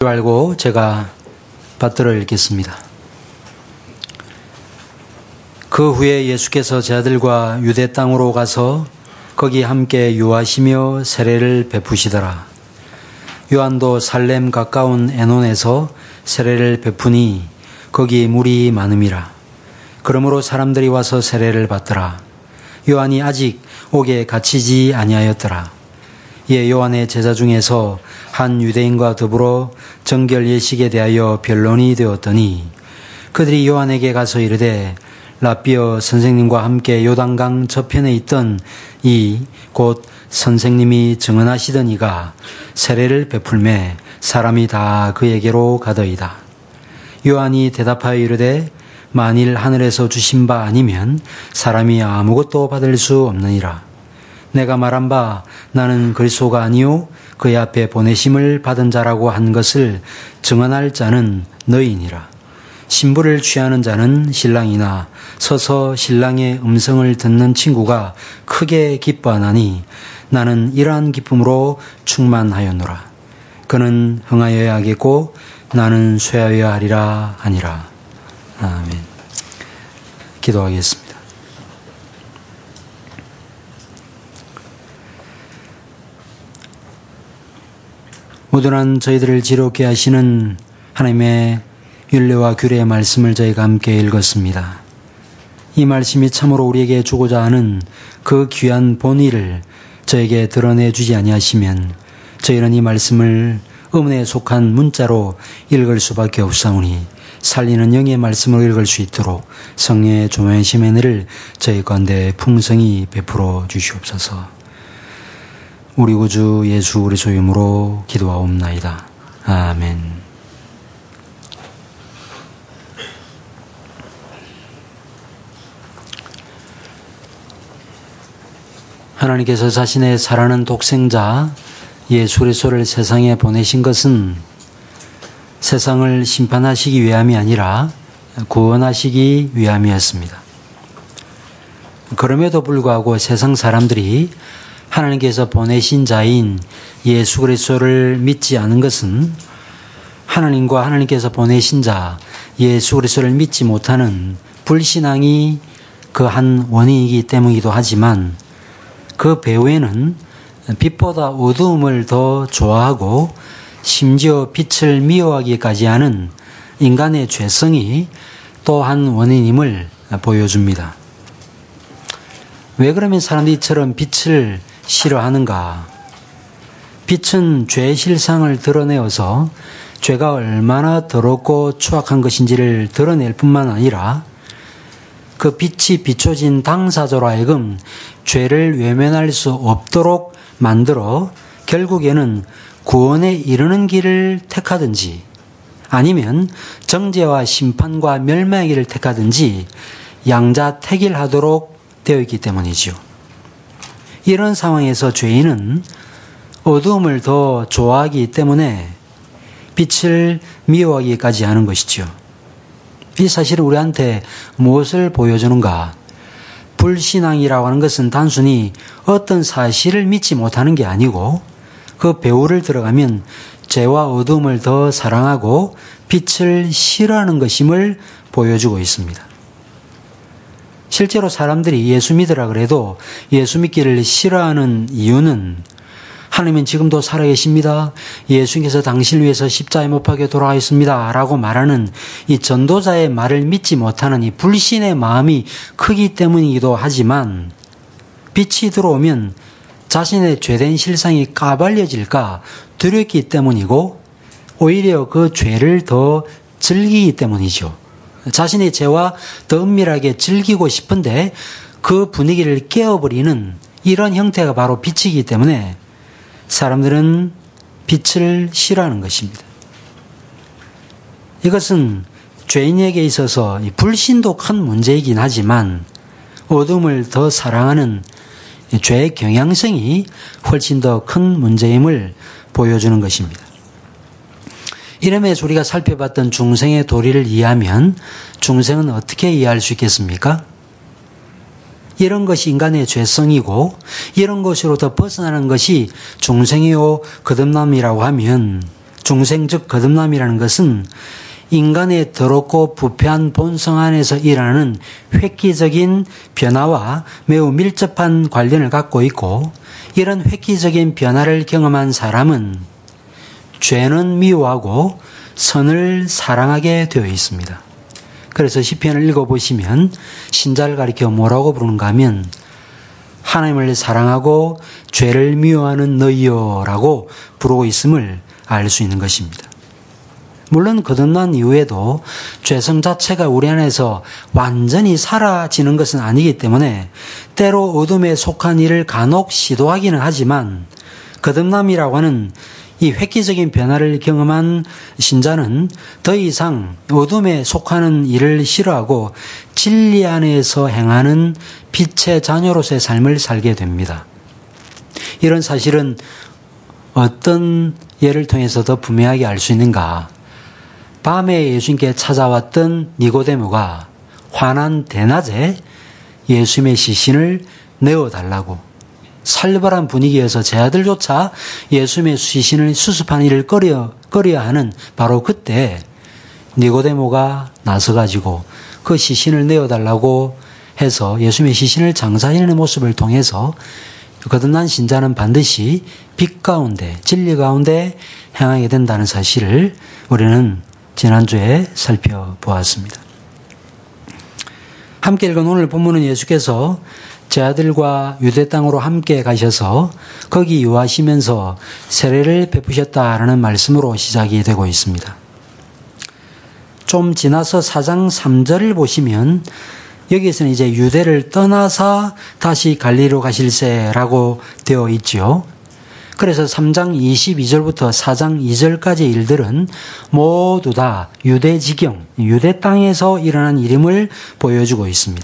알고 제가 받들어 읽겠습니다. 그 후에 예수께서 제자들과 유대 땅으로 가서 거기 함께 유하시며 세례를 베푸시더라. 요한도 살렘 가까운 에논에서 세례를 베푸니 거기 물이 많음이라. 그러므로 사람들이 와서 세례를 받더라. 요한이 아직 옥에 갇히지 아니하였더라. 이에 요한의 제자 중에서 한 유대인과 더불어 정결 예식에 대하여 변론이 되었더니 그들이 요한에게 가서 이르되 랍비여, 선생님과 함께 요단강 저편에 있던 이 곧 선생님이 증언하시던 이가 세례를 베풀매 사람이 다 그에게로 가더이다. 요한이 대답하여 이르되 만일 하늘에서 주신 바 아니면 사람이 아무것도 받을 수 없느니라. 내가 말한 바 나는 그리스도가 아니요 그의 앞에 보내심을 받은 자라고 한 것을 증언할 자는 너희니라. 신부를 취하는 자는 신랑이나 서서 신랑의 음성을 듣는 친구가 크게 기뻐하나니 나는 이러한 기쁨으로 충만하였노라. 그는 흥하여야 하겠고 나는 쇠하여야 하리라 하니라. 아멘. 기도하겠습니다. 무던한 저희들을 지롭게 하시는 하나님의 율례와 규례의 말씀을 저희가 함께 읽었습니다. 이 말씀이 참으로 우리에게 주고자 하는 그 귀한 본의를 저에게 드러내 주지 아니하시면 저희는 이 말씀을 의문에 속한 문자로 읽을 수밖에 없사오니 살리는 영의 말씀을 읽을 수 있도록 성령의 조명하심의 은혜를 저희 가운데 풍성히 베풀어 주시옵소서. 우리 구주 예수 그리스도의 이름으로 기도하옵나이다. 아멘. 하나님께서 자신의 사랑하는 독생자 예수 그리스도를 세상에 보내신 것은 세상을 심판하시기 위함이 아니라 구원하시기 위함이었습니다. 그럼에도 불구하고 세상 사람들이 하나님께서 보내신 자인 예수 그리스도를 믿지 않은 것은 하나님과 하나님께서 보내신 자 예수 그리스도를 믿지 못하는 불신앙이 그 한 원인이기 때문이기도 하지만 그 배후에는 빛보다 어두움을 더 좋아하고 심지어 빛을 미워하기까지 하는 인간의 죄성이 또 한 원인임을 보여줍니다. 왜 그러면 사람들이 이처럼 빛을 싫어하는가? 빛은 죄의 실상을 드러내어서 죄가 얼마나 더럽고 추악한 것인지를 드러낼 뿐만 아니라 그 빛이 비춰진 당사자로 하여금 죄를 외면할 수 없도록 만들어 결국에는 구원에 이르는 길을 택하든지 아니면 정죄와 심판과 멸망의 길을 택하든지 양자택일하도록 되어 있기 때문이지요. 이런 상황에서 죄인은 어두움을 더 좋아하기 때문에 빛을 미워하기까지 하는 것이죠. 이 사실은 우리한테 무엇을 보여주는가? 불신앙이라고 하는 것은 단순히 어떤 사실을 믿지 못하는 게 아니고 그 배후를 들어가면 죄와 어두움을 더 사랑하고 빛을 싫어하는 것임을 보여주고 있습니다. 실제로 사람들이 예수 믿으라 그래도 예수 믿기를 싫어하는 이유는 하나님은 지금도 살아계십니다. 예수님께서 당신을 위해서 십자가에 못 박혀 돌아가셨습니다. 라고 말하는 이 전도자의 말을 믿지 못하는 이 불신의 마음이 크기 때문이기도 하지만 빛이 들어오면 자신의 죄된 실상이 까발려질까 두렵기 때문이고 오히려 그 죄를 더 즐기기 때문이죠. 자신의 죄와 더 은밀하게 즐기고 싶은데 그 분위기를 깨어버리는 이런 형태가 바로 빛이기 때문에 사람들은 빛을 싫어하는 것입니다. 이것은 죄인에게 있어서 불신도 큰 문제이긴 하지만 어둠을 더 사랑하는 죄의 경향성이 훨씬 더 큰 문제임을 보여주는 것입니다. 이름에서 우리가 살펴봤던 중생의 도리를 이해하면 중생은 어떻게 이해할 수 있겠습니까? 이런 것이 인간의 죄성이고 이런 것으로부터 벗어나는 것이 중생이요 거듭남이라고 하면 중생 즉 거듭남이라는 것은 인간의 더럽고 부패한 본성 안에서 일어나는 획기적인 변화와 매우 밀접한 관련을 갖고 있고, 이런 획기적인 변화를 경험한 사람은 죄는 미워하고 선을 사랑하게 되어 있습니다. 그래서 시편을 읽어보시면 신자를 가리켜 뭐라고 부르는가 하면 하나님을 사랑하고 죄를 미워하는 너희여라고 부르고 있음을 알 수 있는 것입니다. 물론 거듭난 이후에도 죄성 자체가 우리 안에서 완전히 사라지는 것은 아니기 때문에 때로 어둠에 속한 일을 간혹 시도하기는 하지만, 거듭남이라고 하는 이 획기적인 변화를 경험한 신자는 더 이상 어둠에 속하는 일을 싫어하고 진리 안에서 행하는 빛의 자녀로서의 삶을 살게 됩니다. 이런 사실은 어떤 예를 통해서 더 분명하게 알 수 있는가? 밤에 예수님께 찾아왔던 니고데모가 환한 대낮에 예수님의 시신을 내어달라고, 살벌한 분위기에서 제자들조차 예수님의 시신을 수습하는 일을 꺼려하는 바로 그때 니고데모가 나서가지고 그 시신을 내어달라고 해서 예수님의 시신을 장사하는 모습을 통해서 거듭난 신자는 반드시 빛 가운데, 진리 가운데 행하게 된다는 사실을 우리는 지난주에 살펴보았습니다. 함께 읽은 오늘 본문은 예수께서 제자들과 유대 땅으로 함께 가셔서 거기 유하시면서 세례를 베푸셨다라는 말씀으로 시작이 되고 있습니다. 좀 지나서 4장 3절을 보시면 여기에서는 이제 유대를 떠나서 다시 갈릴리로 가실세라고 되어 있죠. 그래서 3장 22절부터 4장 2절까지의 일들은 모두 다 유대 지경, 유대 땅에서 일어난 일임을 보여주고 있습니다.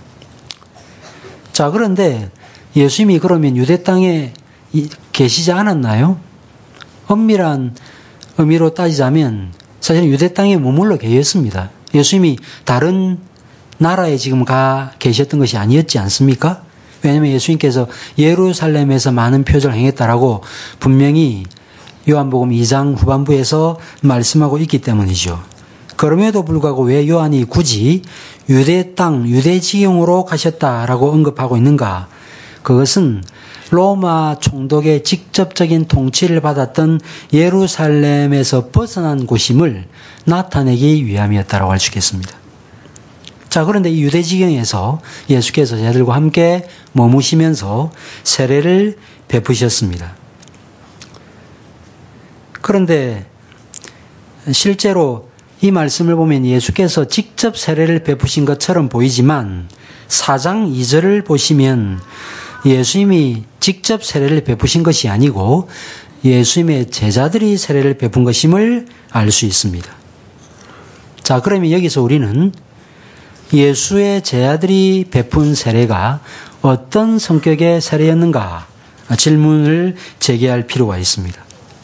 자, 그런데 예수님이 그러면 유대 땅에 계시지 않았나요? 엄밀한 의미로 따지자면 사실 유대 땅에 머물러 계셨습니다. 예수님이 다른 나라에 지금 가 계셨던 것이 아니었지 않습니까? 왜냐하면 예수님께서 예루살렘에서 많은 표적을 행했다라고 분명히 요한복음 2장 후반부에서 말씀하고 있기 때문이죠. 그럼에도 불구하고 왜 요한이 굳이 유대 땅, 유대 지경으로 가셨다라고 언급하고 있는가? 그것은 로마 총독의 직접적인 통치를 받았던 예루살렘에서 벗어난 곳임을 나타내기 위함이었다고 할 수 있겠습니다. 자, 그런데 이 유대 지경에서 예수께서 제자들과 함께 머무시면서 세례를 베푸셨습니다. 그런데 실제로 이 말씀을 보면 예수께서 직접 세례를 베푸신 것처럼 보이지만 4장 2절을 보시면 예수님이 직접 세례를 베푸신 것이 아니고 예수님의 제자들이 세례를 베푼 것임을 알 수 있습니다. 자, 그러면 여기서 우리는 예수의 제자들이 베푼 세례가 어떤 성격의 세례였는가 질문을 제기할 필요가 있습니다.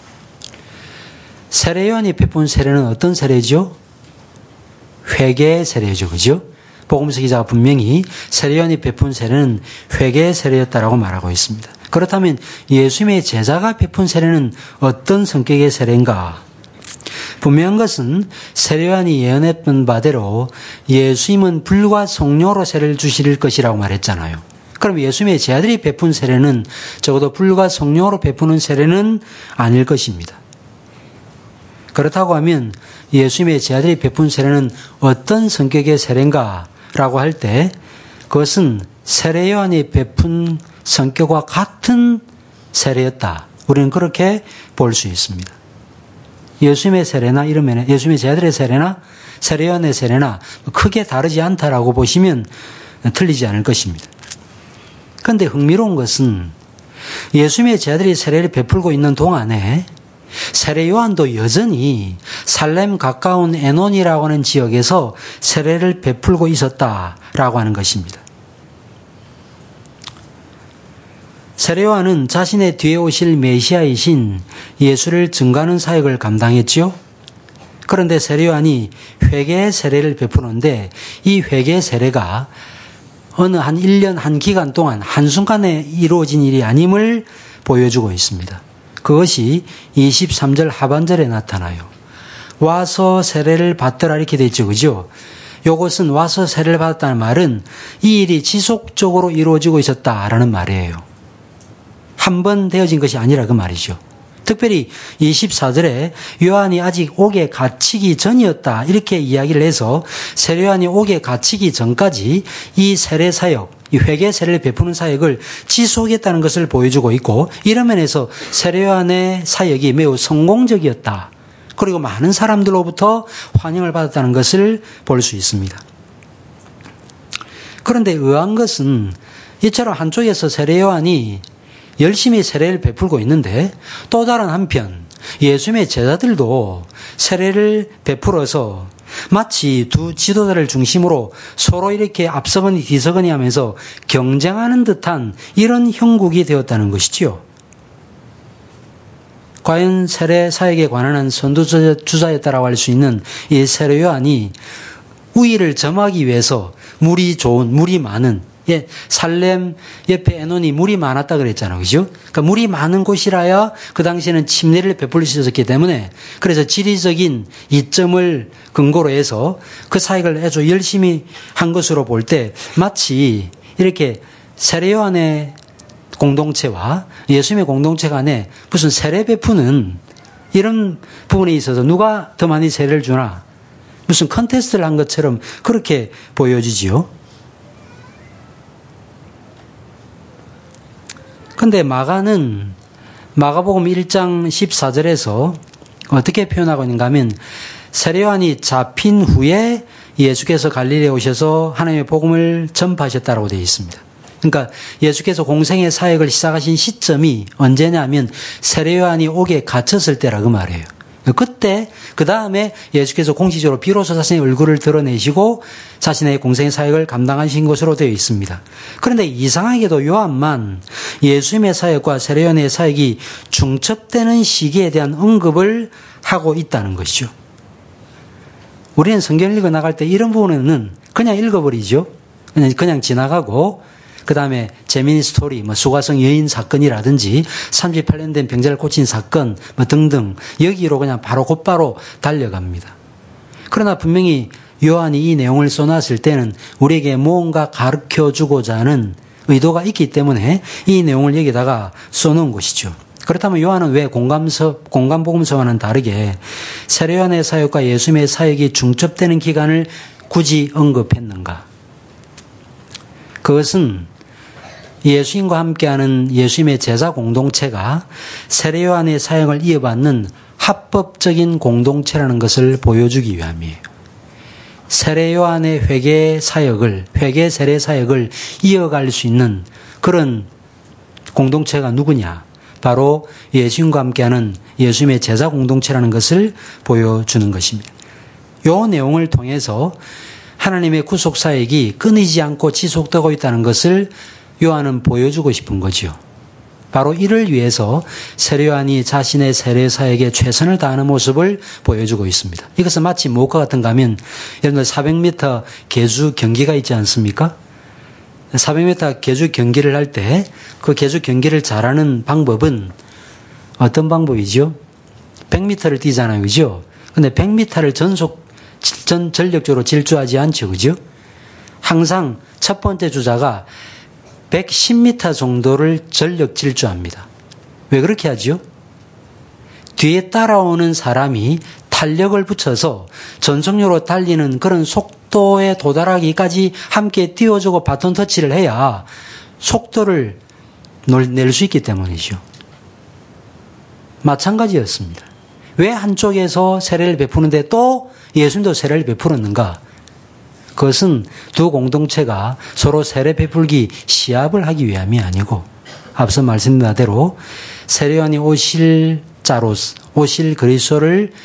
세례요한이 베푼 세례는 어떤 세례죠? 회개의 세례죠. 그죠? 복음서 기자가 분명히 세례요한이 베푼 세례는 회개의 세례였다라고 말하고 있습니다. 그렇다면 예수님의 제자가 베푼 세례는 어떤 성격의 세례인가? 분명한 것은 세례요한이 예언했던 바대로 예수님은 불과 성령으로 세례를 주실 것이라고 말했잖아요. 그럼 예수님의 제자들이 베푼 세례는 적어도 불과 성령으로 베푸는 세례는 아닐 것입니다. 그렇다고 하면 예수님의 제자들이 베푼 세례는 어떤 성격의 세례인가라고 할 때 그것은 세례요한이 베푼 성격과 같은 세례였다. 우리는 그렇게 볼 수 있습니다. 예수님의 세례나 이러면 예수님의 제자들의 세례나 세례요한의 세례나 크게 다르지 않다라고 보시면 틀리지 않을 것입니다. 그런데 흥미로운 것은 예수님의 제자들이 세례를 베풀고 있는 동안에 세례요한도 여전히 살렘 가까운 에논이라고 하는 지역에서 세례를 베풀고 있었다라고 하는 것입니다. 세례요한은 자신의 뒤에 오실 메시아이신 예수를 증거하는 사역을 감당했죠. 그런데 세례요한이 회개의 세례를 베푸는데 이 회개의 세례가 어느 한 1년 한 기간 동안 한순간에 이루어진 일이 아님을 보여주고 있습니다. 그것이 23절 하반절에 나타나요. 와서 세례를 받더라 이렇게 돼 있죠. 그죠? 요것은 와서 세례를 받았다는 말은 이 일이 지속적으로 이루어지고 있었다라는 말이에요. 한 번 되어진 것이 아니라 그 말이죠. 특별히 24절에 요한이 아직 옥에 갇히기 전이었다 이렇게 이야기를 해서 세례요한이 옥에 갇히기 전까지 이 세례 사역, 이 회개 세례를 베푸는 사역을 지속했다는 것을 보여주고 있고, 이런 면에서 세례요한의 사역이 매우 성공적이었다. 그리고 많은 사람들로부터 환영을 받았다는 것을 볼 수 있습니다. 그런데 의아한 것은 이처럼 한쪽에서 세례요한이 열심히 세례를 베풀고 있는데 또 다른 한편 예수님의 제자들도 세례를 베풀어서 마치 두 지도자를 중심으로 서로 이렇게 앞서거니 뒤서거니 하면서 경쟁하는 듯한 이런 형국이 되었다는 것이지요. 과연 세례 사역에 관한 선두주자였다라고 할 수 있는 이 세례 요한이 우위를 점하기 위해서 물이 좋은, 물이 많은, 살렘 옆에 에논이 물이 많았다 그랬잖아요. 그죠? 그러니까 물이 많은 곳이라야 그 당시에는 침례를 베풀 수 있었기 때문에, 그래서 지리적인 이점을 근거로 해서 그 사역을 아주 열심히 한 것으로 볼 때 마치 이렇게 세례 요한의 공동체와 예수님의 공동체 간에 무슨 세례 베푸는 이런 부분에 있어서 누가 더 많이 세례를 주나 무슨 컨테스트를 한 것처럼 그렇게 보여지지요. 근데 마가는 마가복음 1장 14절에서 어떻게 표현하고 있는가 하면 세례 요한이 잡힌 후에 예수께서 갈릴리에 오셔서 하나님의 복음을 전파하셨다고 되어 있습니다. 그러니까 예수께서 공생의 사역을 시작하신 시점이 언제냐면 세례 요한이 옥에 갇혔을 때라 그 말이에요. 그때 그 다음에 예수께서 공식적으로 비로소 자신의 얼굴을 드러내시고 자신의 공생의 사역을 감당하신 것으로 되어 있습니다. 그런데 이상하게도 요한만 예수님의 사역과 세례 요한의 사역이 중첩되는 시기에 대한 언급을 하고 있다는 것이죠. 우리는 성경을 읽어 나갈 때 이런 부분은 그냥 읽어버리죠. 그냥 지나가고 그 다음에 재미있는 스토리, 수가성 여인 사건이라든지 38년 된 병자를 고친 사건 등등 여기로 그냥 바로 곧바로 달려갑니다. 그러나 분명히 요한이 이 내용을 써놨을 때는 우리에게 무언가 가르쳐주고자 하는 의도가 있기 때문에 이 내용을 여기다가 써놓은 것이죠. 그렇다면 요한은 왜 공간복음서와는 다르게 세례 요한의 사역과 예수님의 사역이 중첩되는 기간을 굳이 언급했는가? 그것은 예수님과 함께하는 예수님의 제자 공동체가 세례 요한의 사역을 이어받는 합법적인 공동체라는 것을 보여주기 위함이에요. 세례 요한의 회개 세례 사역을 이어갈 수 있는 그런 공동체가 누구냐? 바로 예수님과 함께하는 예수님의 제자 공동체라는 것을 보여주는 것입니다. 이 내용을 통해서 하나님의 구속 사역이 끊이지 않고 지속되고 있다는 것을 요한은 보여주고 싶은 거지요. 바로 이를 위해서 세례 요한이 자신의 세례 사역에 최선을 다하는 모습을 보여주고 있습니다. 이것은 마치 무엇과 같은가 하면 여러분들 400m 계주 경기가 있지 않습니까? 400m 계주 경기를 할 때 그 계주 경기를 잘하는 방법은 어떤 방법이죠? 100m를 뛰잖아요. 그죠? 근데 100m를 전력적으로 질주하지 않죠. 그죠? 항상 첫 번째 주자가 110m 정도를 전력 질주합니다. 왜 그렇게 하죠? 뒤에 따라오는 사람이 탄력을 붙여서 전속력으로 달리는 그런 속도에 도달하기까지 함께 띄워주고 바톤 터치를 해야 속도를 낼 수 있기 때문이죠. 마찬가지였습니다. 왜 한쪽에서 세례를 베푸는데 또 예수님도 세례를 베풀었는가? 그것은 두 공동체가 서로 세례 베풀기 시합을 하기 위함이 아니고 앞서 말씀드린 대로 세례 요한이 오실 그리스도를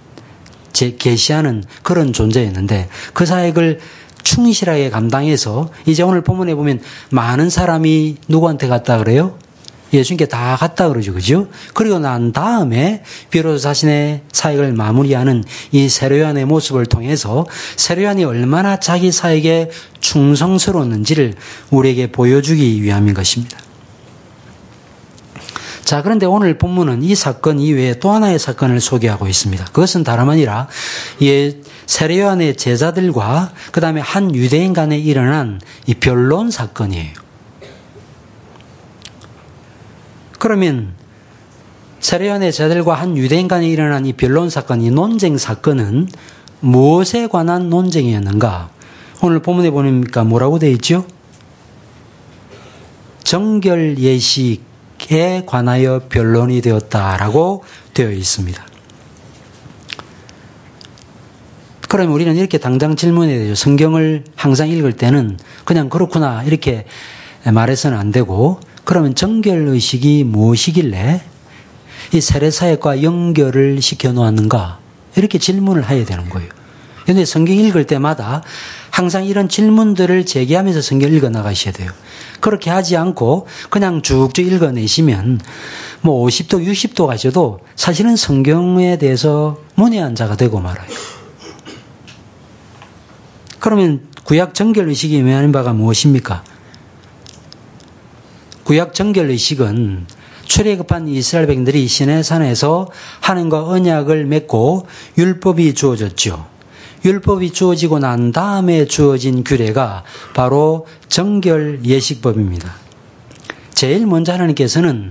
계시하는 그런 존재였는데 그 사역을 충실하게 감당해서 이제 오늘 본문에 보면 많은 사람이 누구한테 갔다 그래요? 예수님께 다 갔다 그러죠. 그죠? 그리고 난 다음에 비로소 자신의 사역을 마무리하는 이 세례 요한의 모습을 통해서 세례 요한이 얼마나 자기 사역에 충성스러웠는지를 우리에게 보여주기 위함인 것입니다. 자, 그런데 오늘 본문은 이 사건 이외에 또 하나의 사건을 소개하고 있습니다. 그것은 다름 아니라 세례 요한의 제자들과 그 다음에 한 유대인 간에 일어난 이 변론 사건이에요. 그러면 세례 요한의 제자들과 한 유대인 간에 일어난 이 변론 사건, 이 논쟁 사건은 무엇에 관한 논쟁이었는가? 오늘 본문에 보니까 뭐라고 되어 있죠? 정결 예식에 관하여 변론이 되었다라고 되어 있습니다. 그러면 우리는 이렇게 당장 질문해야 되죠. 성경을 항상 읽을 때는 그냥 그렇구나 이렇게 말해서는 안 되고, 그러면 정결의식이 무엇이길래 이 세례사역과 연결을 시켜놓았는가? 이렇게 질문을 해야 되는 거예요. 그런데 성경 읽을 때마다 항상 이런 질문들을 제기하면서 성경 읽어 나가셔야 돼요. 그렇게 하지 않고 그냥 쭉쭉 읽어내시면 50도 60도 가셔도 사실은 성경에 대해서 문외한 자가 되고 말아요. 그러면 구약 정결의식이 의미하는 바가 무엇입니까? 구약 정결의식은 출애굽한 이스라엘 백성들이 시내산에서 하나님과 언약을 맺고 율법이 주어졌죠. 율법이 주어지고 난 다음에 주어진 규례가 바로 정결 예식법입니다. 제일 먼저 하나님께서는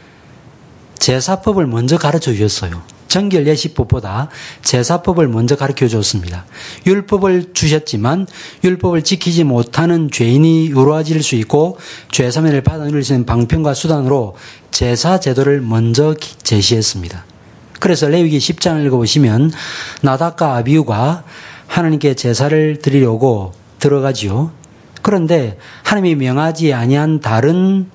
제사법을 먼저 가르쳐 주셨어요. 정결 예식법보다 제사법을 먼저 가르쳐 줬습니다. 율법을 주셨지만 율법을 지키지 못하는 죄인이 의로워질 수 있고 죄사면을 받아 누릴 수 있는 방편과 수단으로 제사 제도를 먼저 제시했습니다. 그래서 레위기 10장을 읽어보시면 나답과 아비후가 하나님께 제사를 드리려고 들어가지요. 그런데 하나님이 명하지 아니한 다른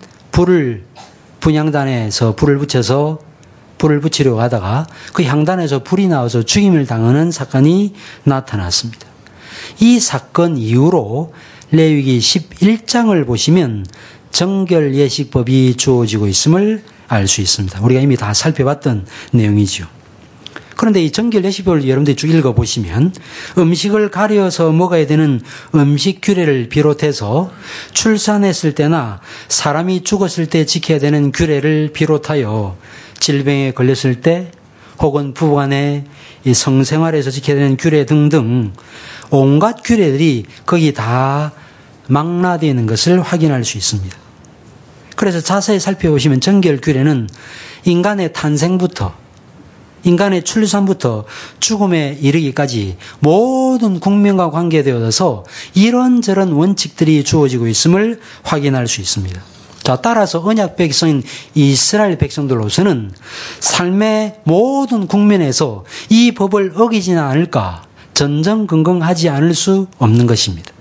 분향단에서 불을 붙이려고 하다가 그 향단에서 불이 나와서 죽임을 당하는 사건이 나타났습니다. 이 사건 이후로 레위기 11장을 보시면 정결 예식법이 주어지고 있음을 알 수 있습니다. 우리가 이미 다 살펴봤던 내용이죠. 그런데 이 정결 예식법을 여러분들이 쭉 읽어보시면 음식을 가려서 먹어야 되는 음식 규례를 비롯해서 출산했을 때나 사람이 죽었을 때 지켜야 되는 규례를 비롯하여 질병에 걸렸을 때 혹은 부부간의 이 성생활에서 지켜야 되는 규례 등등 온갖 규례들이 거기 다 망라되어 있는 것을 확인할 수 있습니다. 그래서 자세히 살펴보시면 정결 규례는 인간의 탄생부터 인간의 출산부터 죽음에 이르기까지 모든 국민과 관계되어서 이런저런 원칙들이 주어지고 있음을 확인할 수 있습니다. 자, 따라서 언약 백성인 이스라엘 백성들로서는 삶의 모든 국면에서 이 법을 어기지는 않을까 전전긍긍하지 않을 수 없는 것입니다.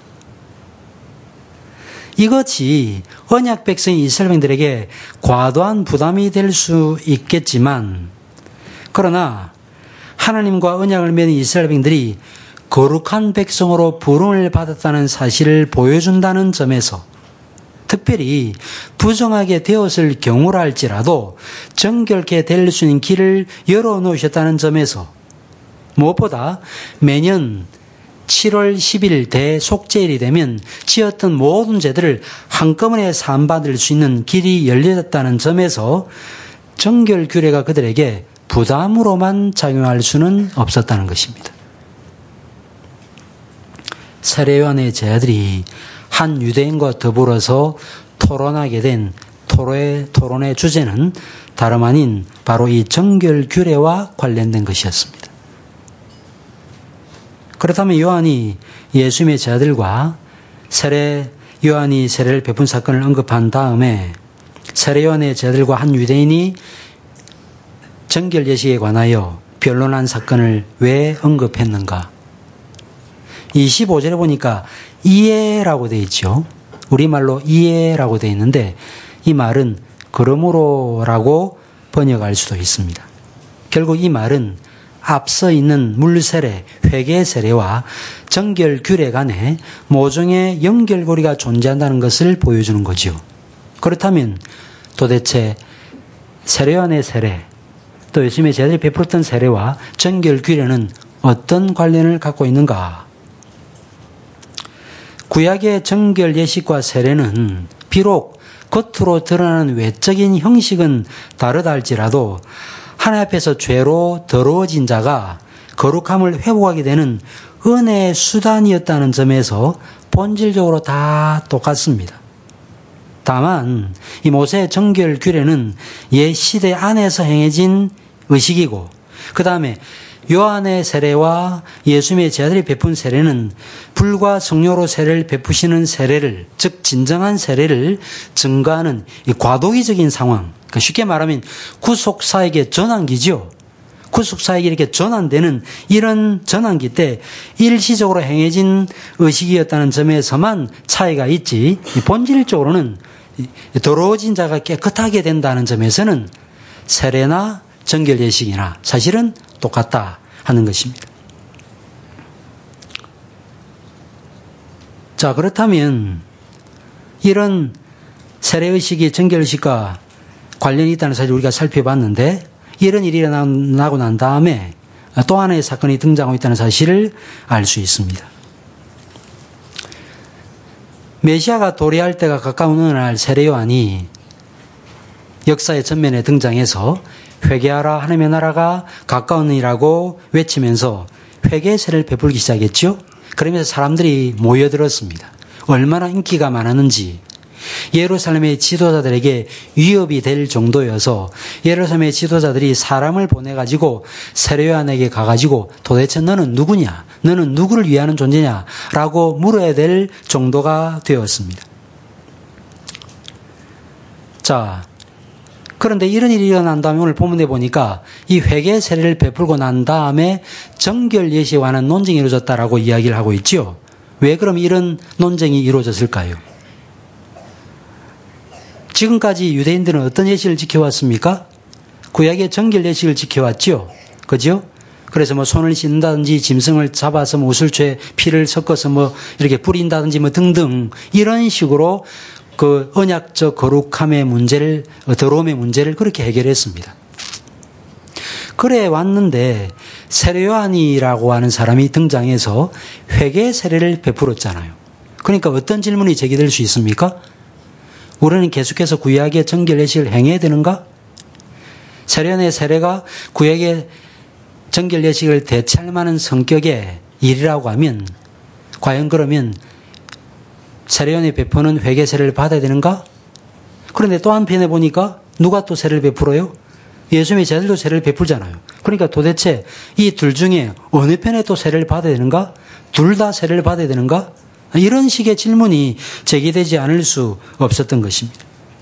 이것이 언약 백성인 이스라엘 백성들에게 과도한 부담이 될 수 있겠지만, 그러나 하나님과 언약을 맺은 이스라엘 백성들이 거룩한 백성으로 부름을 받았다는 사실을 보여준다는 점에서, 특별히 부정하게 되었을 경우라 할지라도 정결케 될 수 있는 길을 열어놓으셨다는 점에서, 무엇보다 매년 7월 10일 대속죄일이 되면 지었던 모든 죄들을 한꺼번에 사함받을 수 있는 길이 열려졌다는 점에서 정결 규례가 그들에게 부담으로만 작용할 수는 없었다는 것입니다. 세례 요한의 제자들이 한 유대인과 더불어서 토론하게 된 토론의 주제는 다름 아닌 바로 이 정결 규례와 관련된 것이었습니다. 그렇다면 요한이 예수님의 제자들과 요한이 세례를 베푼 사건을 언급한 다음에 세례 요한의 제자들과 한 유대인이 정결 예식에 관하여 변론한 사건을 왜 언급했는가? 25절에 보니까 이해라고 되어 있죠. 우리말로 이해라고 되어 있는데 이 말은 그러므로라고 번역할 수도 있습니다. 결국 이 말은 앞서 있는 물세례, 회개세례와 정결 규례 간에 모종의 연결고리가 존재한다는 것을 보여주는 거죠. 그렇다면 도대체 세례 요한의 세례, 또 예수님의 제자들이 베풀었던 세례와 정결 규례는 어떤 관련을 갖고 있는가? 구약의 정결 예식과 세례는 비록 겉으로 드러나는 외적인 형식은 다르다 할지라도 하나님 앞에서 죄로 더러워진 자가 거룩함을 회복하게 되는 은혜의 수단이었다는 점에서 본질적으로 다 똑같습니다. 다만 이 모세의 정결 규례는 옛 시대 안에서 행해진 의식이고 그 다음에 요한의 세례와 예수님의 제자들이 베푼 세례는 불과 성령으로 세례를 베푸시는 세례를, 즉 진정한 세례를 증가하는 이 과도기적인 상황, 그러니까 쉽게 말하면 구속사에게 전환기죠. 구속사에게 이렇게 전환되는 이런 전환기 때 일시적으로 행해진 의식이었다는 점에서만 차이가 있지, 본질적으로는 더러워진 자가 깨끗하게 된다는 점에서는 세례나 정결 예식이나 사실은 똑같다 하는 것입니다. 자, 그렇다면 이런 세례의식이 정결의식과 관련이 있다는 사실을 우리가 살펴봤는데, 이런 일이 일어나고 난 다음에 또 하나의 사건이 등장하고 있다는 사실을 알 수 있습니다. 메시아가 도래할 때가 가까운 어느 날 세례 요한이 역사의 전면에 등장해서 회개하라, 하나님의 나라가 가까우니라고 외치면서 회개의 세례를 베풀기 시작했죠. 그러면서 사람들이 모여들었습니다. 얼마나 인기가 많았는지, 예루살렘의 지도자들에게 위협이 될 정도여서 예루살렘의 지도자들이 사람을 보내가지고 세례 요한에게 가가지고 도대체 너는 누구냐? 너는 누구를 위하는 존재냐? 라고 물어야 될 정도가 되었습니다. 자, 그런데 이런 일이 일어난 다음에 오늘 본문에 보니까 이 회개 세례를 베풀고 난 다음에 정결 예식에 관한 논쟁이 이루어졌다라고 이야기를 하고 있지요. 왜 그럼 이런 논쟁이 이루어졌을까요? 지금까지 유대인들은 어떤 예식을 지켜왔습니까? 구약의 정결 예식을 지켜왔죠. 그죠? 그래서 뭐 손을 씻는다든지 짐승을 잡아서 뭐 우슬초에 피를 섞어서 뭐 이렇게 뿌린다든지 뭐 등등 이런 식으로 그 언약적 거룩함의 문제를, 더러움의 문제를 그렇게 해결했습니다. 그래 왔는데 세례 요한이라고 하는 사람이 등장해서 회개 세례를 베풀었잖아요. 그러니까 어떤 질문이 제기될 수 있습니까? 우리는 계속해서 구약의 정결 예식을 행해야 되는가? 세례 요한의 세례가 구약의 정결 예식을 대체할 만한 성격의 일이라고 하면 과연 그러면 세례 요한이 베푸는 회개 세례를 받아야 되는가? 그런데 또 한편에 보니까 누가 또 세례를 베풀어요? 예수님의 제자들도 세례를 베풀잖아요. 그러니까 도대체 이 둘 중에 어느 편에 또 세례를 받아야 되는가? 둘 다 세례를 받아야 되는가? 이런 식의 질문이 제기되지 않을 수 없었던 것입니다.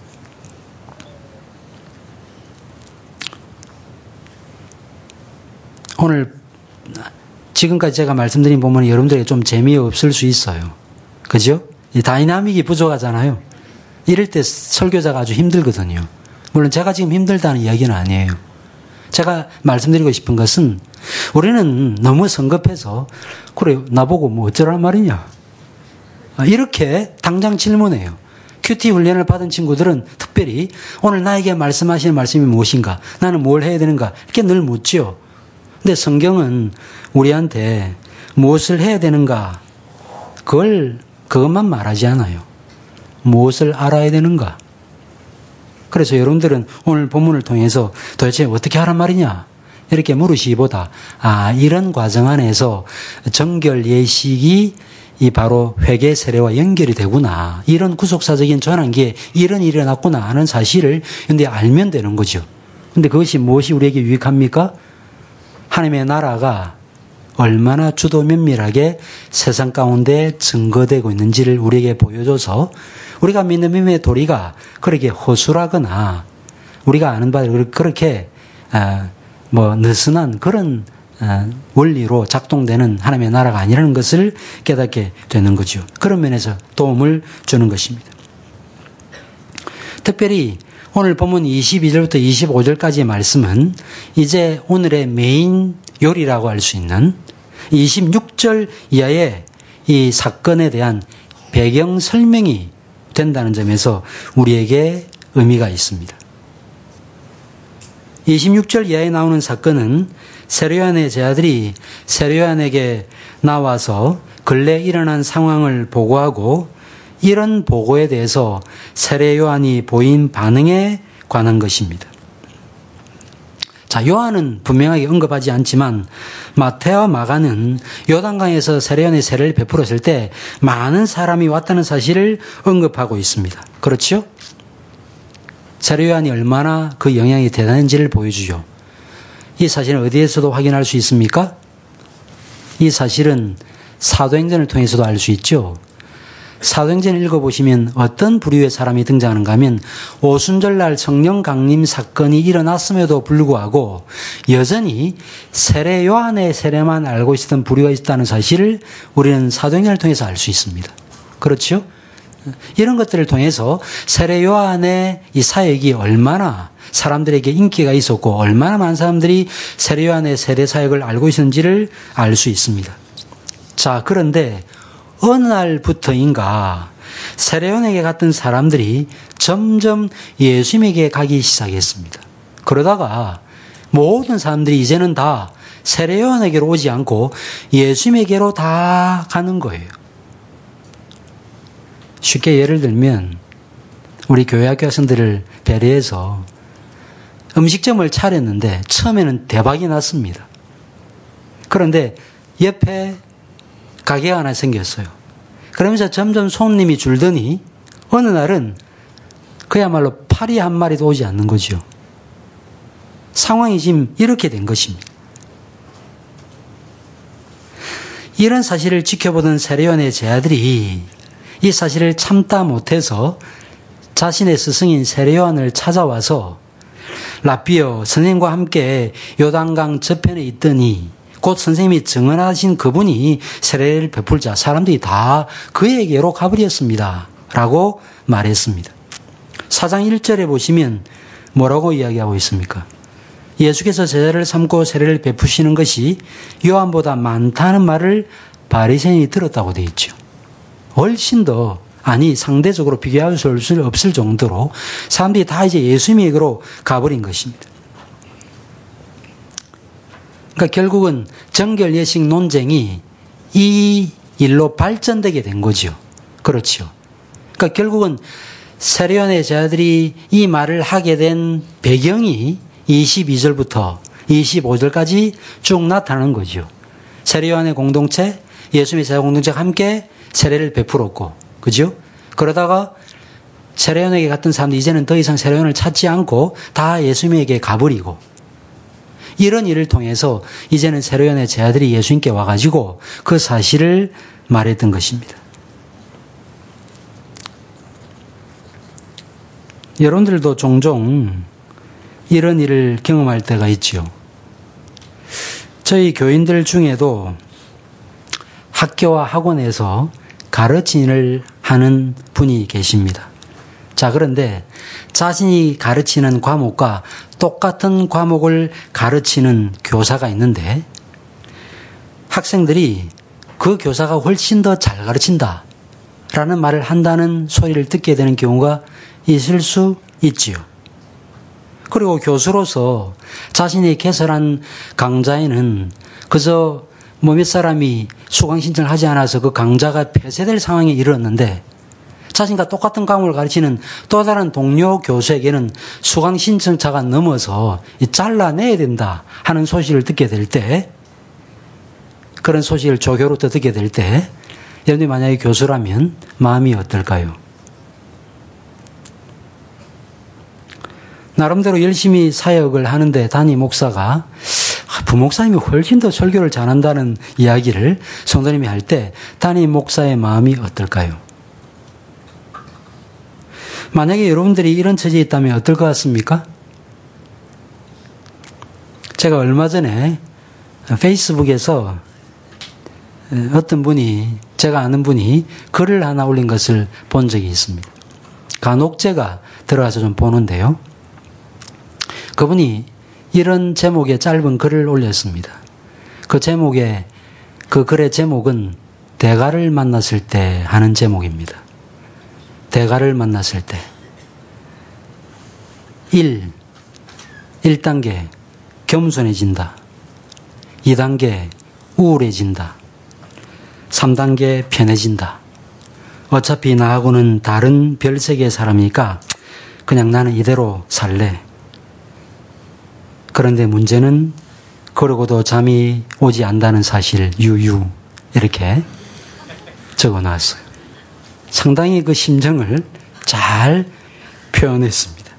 오늘 지금까지 제가 말씀드린 부분은 여러분들에게 좀 재미없을 수 있어요. 그죠? 이 다이나믹이 부족하잖아요. 이럴 때 설교자가 아주 힘들거든요. 물론 제가 지금 힘들다는 이야기는 아니에요. 제가 말씀드리고 싶은 것은 우리는 너무 성급해서 그래 나보고 뭐 어쩌라는 말이냐 이렇게 당장 질문해요. 큐티 훈련을 받은 친구들은 특별히 오늘 나에게 말씀하시는 말씀이 무엇인가, 나는 뭘 해야 되는가 이렇게 늘 묻죠. 근데 성경은 우리한테 무엇을 해야 되는가 그것만 말하지 않아요. 무엇을 알아야 되는가. 그래서 여러분들은 오늘 본문을 통해서 도대체 어떻게 하란 말이냐 이렇게 물으시기보다 이런 과정 안에서 정결 예식이 이 바로 회개 세례와 연결이 되구나, 이런 구속사적인 전환기에 이런 일이 일어났구나 하는 사실을 근데 알면 되는 거죠. 근데 그것이 무엇이 우리에게 유익합니까? 하나님의 나라가 얼마나 주도 면밀하게 세상 가운데 증거되고 있는지를 우리에게 보여줘서 우리가 믿는 믿음의 도리가 그렇게 허술하거나 우리가 아는 바대로 그렇게 느슨한 그런 원리로 작동되는 하나님의 나라가 아니라는 것을 깨닫게 되는 거죠. 그런 면에서 도움을 주는 것입니다. 특별히 오늘 본문 22절부터 25절까지의 말씀은 이제 오늘의 메인 요리라고 할 수 있는 26절 이하의 이 사건에 대한 배경 설명이 된다는 점에서 우리에게 의미가 있습니다. 26절 이하에 나오는 사건은 세례 요한의 제자들이 세례 요한에게 나와서 근래 일어난 상황을 보고하고 이런 보고에 대해서 세례 요한이 보인 반응에 관한 것입니다. 자, 요한은 분명하게 언급하지 않지만 마태와 마가는 요단강에서 세례 요한의 세례를 베풀었을 때 많은 사람이 왔다는 사실을 언급하고 있습니다. 그렇죠? 세례 요한이 얼마나 그 영향이 대단한지를 보여주죠. 이 사실은 어디에서도 확인할 수 있습니까? 이 사실은 사도행전을 통해서도 알 수 있죠. 사도행전을 읽어보시면 어떤 부류의 사람이 등장하는가 하면 오순절날 성령 강림 사건이 일어났음에도 불구하고 여전히 세례 요한의 세례만 알고 있었던 부류가 있다는 사실을 우리는 사도행전을 통해서 알 수 있습니다. 그렇죠? 이런 것들을 통해서 세례 요한의 이 사역이 얼마나 사람들에게 인기가 있었고 얼마나 많은 사람들이 세례 요한의 세례 사역을 알고 있었는지를 알 수 있습니다. 자, 그런데 어느 날부터인가 세례 요한에게 갔던 사람들이 점점 예수님에게 가기 시작했습니다. 그러다가 모든 사람들이 이제는 다 세례 요한에게로 오지 않고 예수님에게로 다 가는 거예요. 쉽게 예를 들면 우리 교회 학교 학생들을 배려해서 음식점을 차렸는데 처음에는 대박이 났습니다. 그런데 옆에 가게가 하나 생겼어요. 그러면서 점점 손님이 줄더니 어느 날은 그야말로 파리 한 마리도 오지 않는 거죠. 상황이 지금 이렇게 된 것입니다. 이런 사실을 지켜보던 세례 요한의 제자들이 이 사실을 참다 못해서 자신의 스승인 세례 요한을 찾아와서 라삐어, 선생님과 함께 요단강 저편에 있더니 곧 선생님이 증언하신 그분이 세례를 베풀자 사람들이 다 그에게로 가버렸습니다. 라고 말했습니다. 4장 1절에 보시면 뭐라고 이야기하고 있습니까? 예수께서 제자를 삼고 세례를 베푸시는 것이 요한보다 많다는 말을 바리새인이 들었다고 되어 있죠. 훨씬 더, 아니 상대적으로 비교할 수 없을 정도로 사람들이 다 이제 예수님에게로 가버린 것입니다. 그러니까 결국은 정결 예식 논쟁이 이 일로 발전되게 된 거죠. 그렇죠. 그러니까 결국은 세례 요한의 제자들이 이 말을 하게 된 배경이 22절부터 25절까지 쭉 나타나는 거죠. 세례 요한의 공동체, 예수님의 제자 공동체가 함께 세례를 베풀었고, 그죠? 그러다가 세례 요한에게 갔던 사람들이 이제는 더 이상 세례 요한을 찾지 않고 다 예수님에게 가버리고, 이런 일을 통해서 이제는 세례 요한의 제자들이 예수님께 와가지고 그 사실을 말했던 것입니다. 여러분들도 종종 이런 일을 경험할 때가 있죠. 저희 교인들 중에도 학교와 학원에서 가르치는 일을 하는 분이 계십니다. 자, 그런데 자신이 가르치는 과목과 똑같은 과목을 가르치는 교사가 있는데 학생들이 그 교사가 훨씬 더 잘 가르친다 라는 말을 한다는 소리를 듣게 되는 경우가 있을 수 있지요. 그리고 교수로서 자신이 개설한 강좌에는 그저 몇 사람이 수강 신청을 하지 않아서 그 강좌가 폐쇄될 상황에 이르렀는데 자신과 똑같은 과목을 가르치는 또 다른 동료 교수에게는 수강 신청자가 넘어서 잘라내야 된다 하는 소식을 듣게 될 때, 그런 소식을 조교로부터 듣게 될 때 여러분이 만약에 교수라면 마음이 어떨까요? 나름대로 열심히 사역을 하는데 담임 목사가 부목사님이 훨씬 더 설교를 잘한다는 이야기를 성도님이 할 때 담임 목사의 마음이 어떨까요? 만약에 여러분들이 이런 처지에 있다면 어떨 것 같습니까? 제가 얼마 전에 페이스북에서 어떤 분이, 제가 아는 분이 글을 하나 올린 것을 본 적이 있습니다. 간혹 제가 들어가서 좀 보는데요. 그분이 이런 제목의 짧은 글을 올렸습니다. 그 제목의, 그 글의 제목은 대가를 만났을 때 하는 제목입니다. 대가를 만났을 때. 1단계 겸손해진다. 2단계 우울해진다. 3단계 편해진다. 어차피 나하고는 다른 별세계의 사람이니까 그냥 나는 이대로 살래. 그런데 문제는 그러고도 잠이 오지 않는다는 사실, 유유, 이렇게 적어놨어요. 상당히 그 심정을 잘 표현했습니다.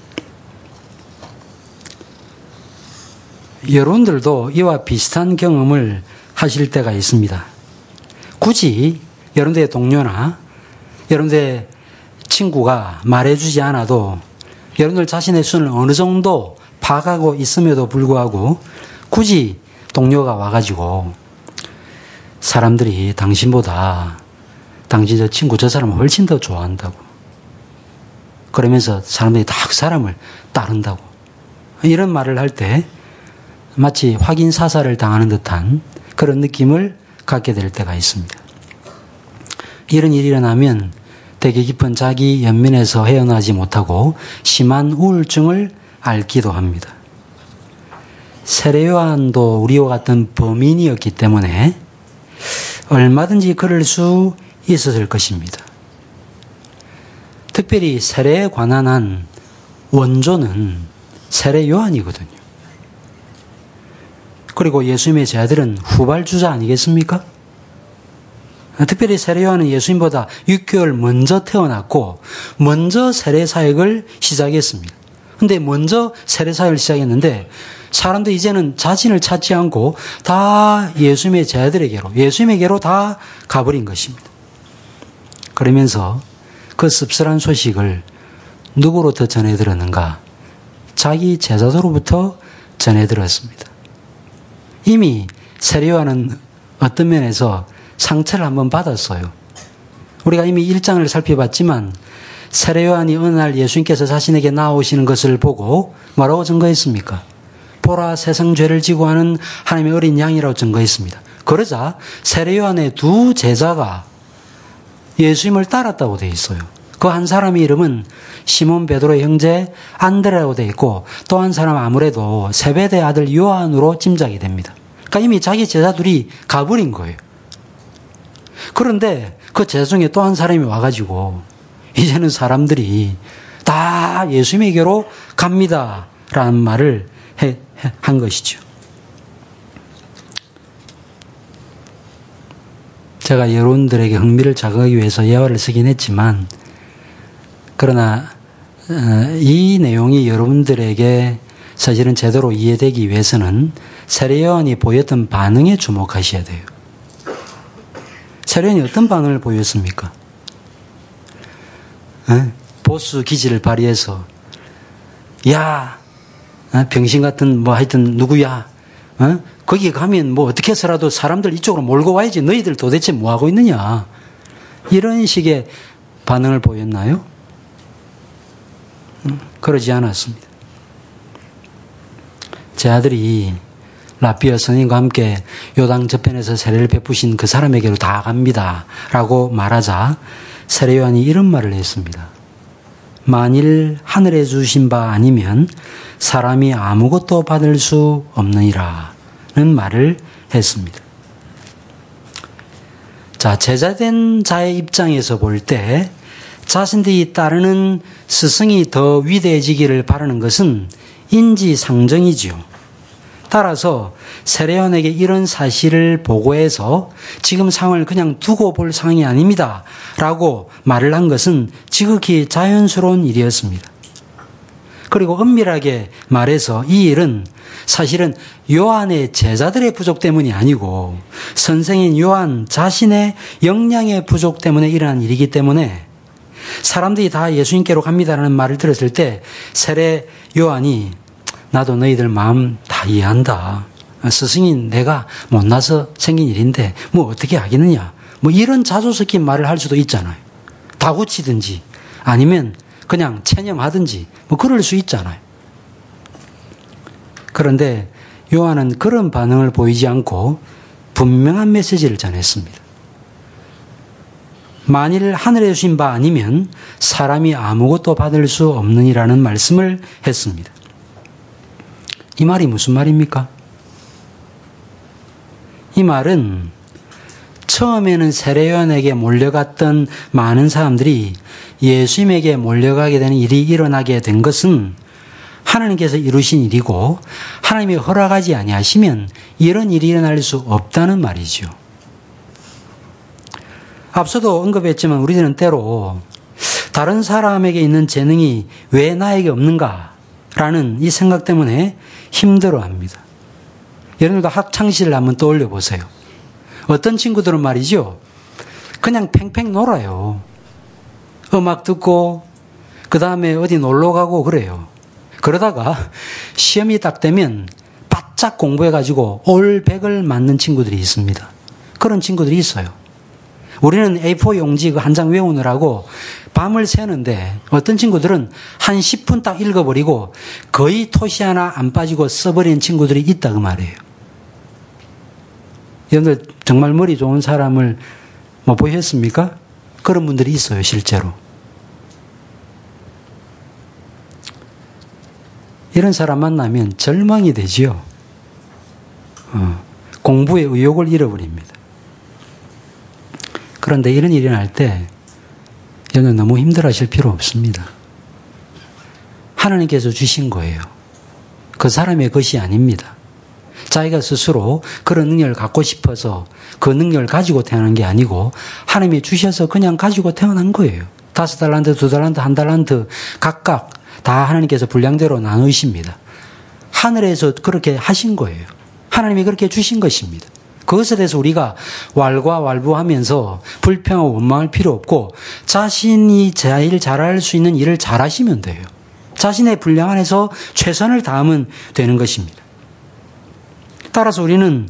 여러분들도 이와 비슷한 경험을 하실 때가 있습니다. 굳이 여러분들의 동료나 여러분들의 친구가 말해주지 않아도 여러분들 자신의 수준을 어느 정도 파악하고 있음에도 불구하고 굳이 동료가 와가지고 사람들이 당신보다 당신 저 친구 저 사람을 훨씬 더 좋아한다고, 그러면서 사람들이 다 그 사람을 따른다고, 이런 말을 할 때 마치 확인 사살을 당하는 듯한 그런 느낌을 갖게 될 때가 있습니다. 이런 일이 일어나면 되게 깊은 자기 연민에서 헤어나지 못하고 심한 우울증을 앓기도 합니다. 세례 요한도 우리와 같은 범인이었기 때문에 얼마든지 그럴 수 있었을 것입니다. 특별히 세례에 관한 한 원조는 세례 요한이거든요. 그리고 예수님의 제자들은 후발주자 아니겠습니까? 특별히 세례 요한은 예수님보다 6개월 먼저 태어났고 먼저 세례 사역을 시작했습니다. 근데 먼저 세례 사역을 시작했는데 사람들 이제는 자신을 찾지 않고 다 예수님의 제자들에게로, 예수님에게로 다 가버린 것입니다. 그러면서 그 씁쓸한 소식을 누구로부터 전해 들었는가? 자기 제자들로부터 전해 들었습니다. 이미 세례 요한은 어떤 면에서 상처를 한번 받았어요. 우리가 이미 1장을 살펴봤지만 세례 요한이 어느 날 예수님께서 자신에게 나오시는 것을 보고 뭐라고 증거했습니까? 보라, 세상 죄를 지고 하는 하나님의 어린 양이라고 증거했습니다. 그러자 세례 요한의 두 제자가 예수님을 따랐다고 되어 있어요. 그 한 사람의 이름은 시몬 베드로의 형제 안드레라고 되어 있고 또 한 사람은 아무래도 세베대 아들 요한으로 짐작이 됩니다. 그러니까 이미 자기 제자들이 가버린 거예요. 그런데 그 제자 중에 또 한 사람이 와가지고 이제는 사람들이 다 예수님에게로 갑니다 라는 말을 한 것이죠. 제가 여러분들에게 흥미를 자극하기 위해서 예화를 쓰긴 했지만 그러나 이 내용이 여러분들에게 사실은 제대로 이해되기 위해서는 세례 요한이 보였던 반응에 주목하셔야 돼요. 세례 요한이 어떤 반응을 보였습니까? 보수 기질을 발휘해서 야, 병신 같은 뭐 하여튼 누구야, 거기 가면 뭐 어떻게 해서라도 사람들 이쪽으로 몰고 와야지, 너희들 도대체 뭐 하고 있느냐, 이런 식의 반응을 보였나요? 그러지 않았습니다. 제 아들이 라피어 선생님과 함께 요당 저편에서 세례를 베푸신 그 사람에게로 다 갑니다 라고 말하자 세례 요한이 이런 말을 했습니다. 만일 하늘에 주신 바 아니면 사람이 아무것도 받을 수 없느니라 는 말을 했습니다. 자, 제자된 자의 입장에서 볼 때 자신들이 따르는 스승이 더 위대해지기를 바라는 것은 인지상정이지요. 따라서 세례 요한에게 이런 사실을 보고해서 지금 상황을 그냥 두고 볼 상황이 아닙니다 라고 말을 한 것은 지극히 자연스러운 일이었습니다. 그리고 엄밀하게 말해서 이 일은 사실은 요한의 제자들의 부족 때문이 아니고 선생인 요한 자신의 역량의 부족 때문에 일어난 일이기 때문에 사람들이 다 예수님께로 갑니다라는 말을 들었을 때 세례 요한이 나도 너희들 마음 다 이해한다. 스승인 내가 못나서 생긴 일인데 뭐 어떻게 하겠느냐. 뭐 이런 자조 섞인 말을 할 수도 있잖아요. 다구치든지 아니면 그냥 체념하든지 뭐 그럴 수 있잖아요. 그런데 요한은 그런 반응을 보이지 않고 분명한 메시지를 전했습니다. 만일 하늘에 주신 바 아니면 사람이 아무것도 받을 수 없느니라는 말씀을 했습니다. 이 말이 무슨 말입니까? 이 말은 처음에는 세례요한에게 몰려갔던 많은 사람들이 예수님에게 몰려가게 되는 일이 일어나게 된 것은 하나님께서 이루신 일이고 하나님이 허락하지 아니하시면 이런 일이 일어날 수 없다는 말이죠. 앞서도 언급했지만 우리들은 때로 다른 사람에게 있는 재능이 왜 나에게 없는가라는 이 생각 때문에 힘들어합니다. 여러분들도 학창시를 한번 떠올려 보세요. 어떤 친구들은 말이죠, 그냥 팽팽 놀아요. 음악 듣고 그 다음에 어디 놀러 가고 그래요. 그러다가 시험이 딱 되면 바짝 공부해가지고 올 100을 맞는 친구들이 있습니다. 그런 친구들이 있어요. 우리는 A4 용지 그 한 장 외우느라고 밤을 새는데 어떤 친구들은 한 10분 딱 읽어버리고 거의 토시 하나 안 빠지고 써버리는 친구들이 있다 그 말이에요. 여러분들 정말 머리 좋은 사람을 보셨습니까? 그런 분들이 있어요, 실제로. 이런 사람 만나면 절망이 되지요. 공부의 의욕을 잃어버립니다. 그런데 이런 일이 날 때 여러분 너무 힘들어하실 필요 없습니다. 하나님께서 주신 거예요. 그 사람의 것이 아닙니다. 자기가 스스로 그런 능력을 갖고 싶어서 그 능력을 가지고 태어난 게 아니고 하나님이 주셔서 그냥 가지고 태어난 거예요. 5달란트, 2달란트, 1달란트 각각 다 하나님께서 분량대로 나누십니다. 하늘에서 그렇게 하신 거예요. 하나님이 그렇게 주신 것입니다. 그것에 대해서 우리가 왈가왈부하면서 불평하고 원망할 필요 없고 자신이 제일 잘할 수 있는 일을 잘하시면 돼요. 자신의 분량 안에서 최선을 다하면 되는 것입니다. 따라서 우리는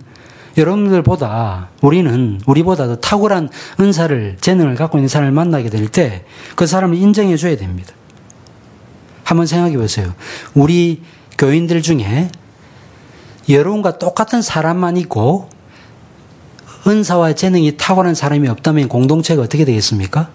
우리보다 더 탁월한 은사를, 재능을 갖고 있는 사람을 만나게 될 때 그 사람을 인정해 줘야 됩니다. 한번 생각해 보세요. 우리 교인들 중에 여러분과 똑같은 사람만 있고 은사와 재능이 탁월한 사람이 없다면 공동체가 어떻게 되겠습니까?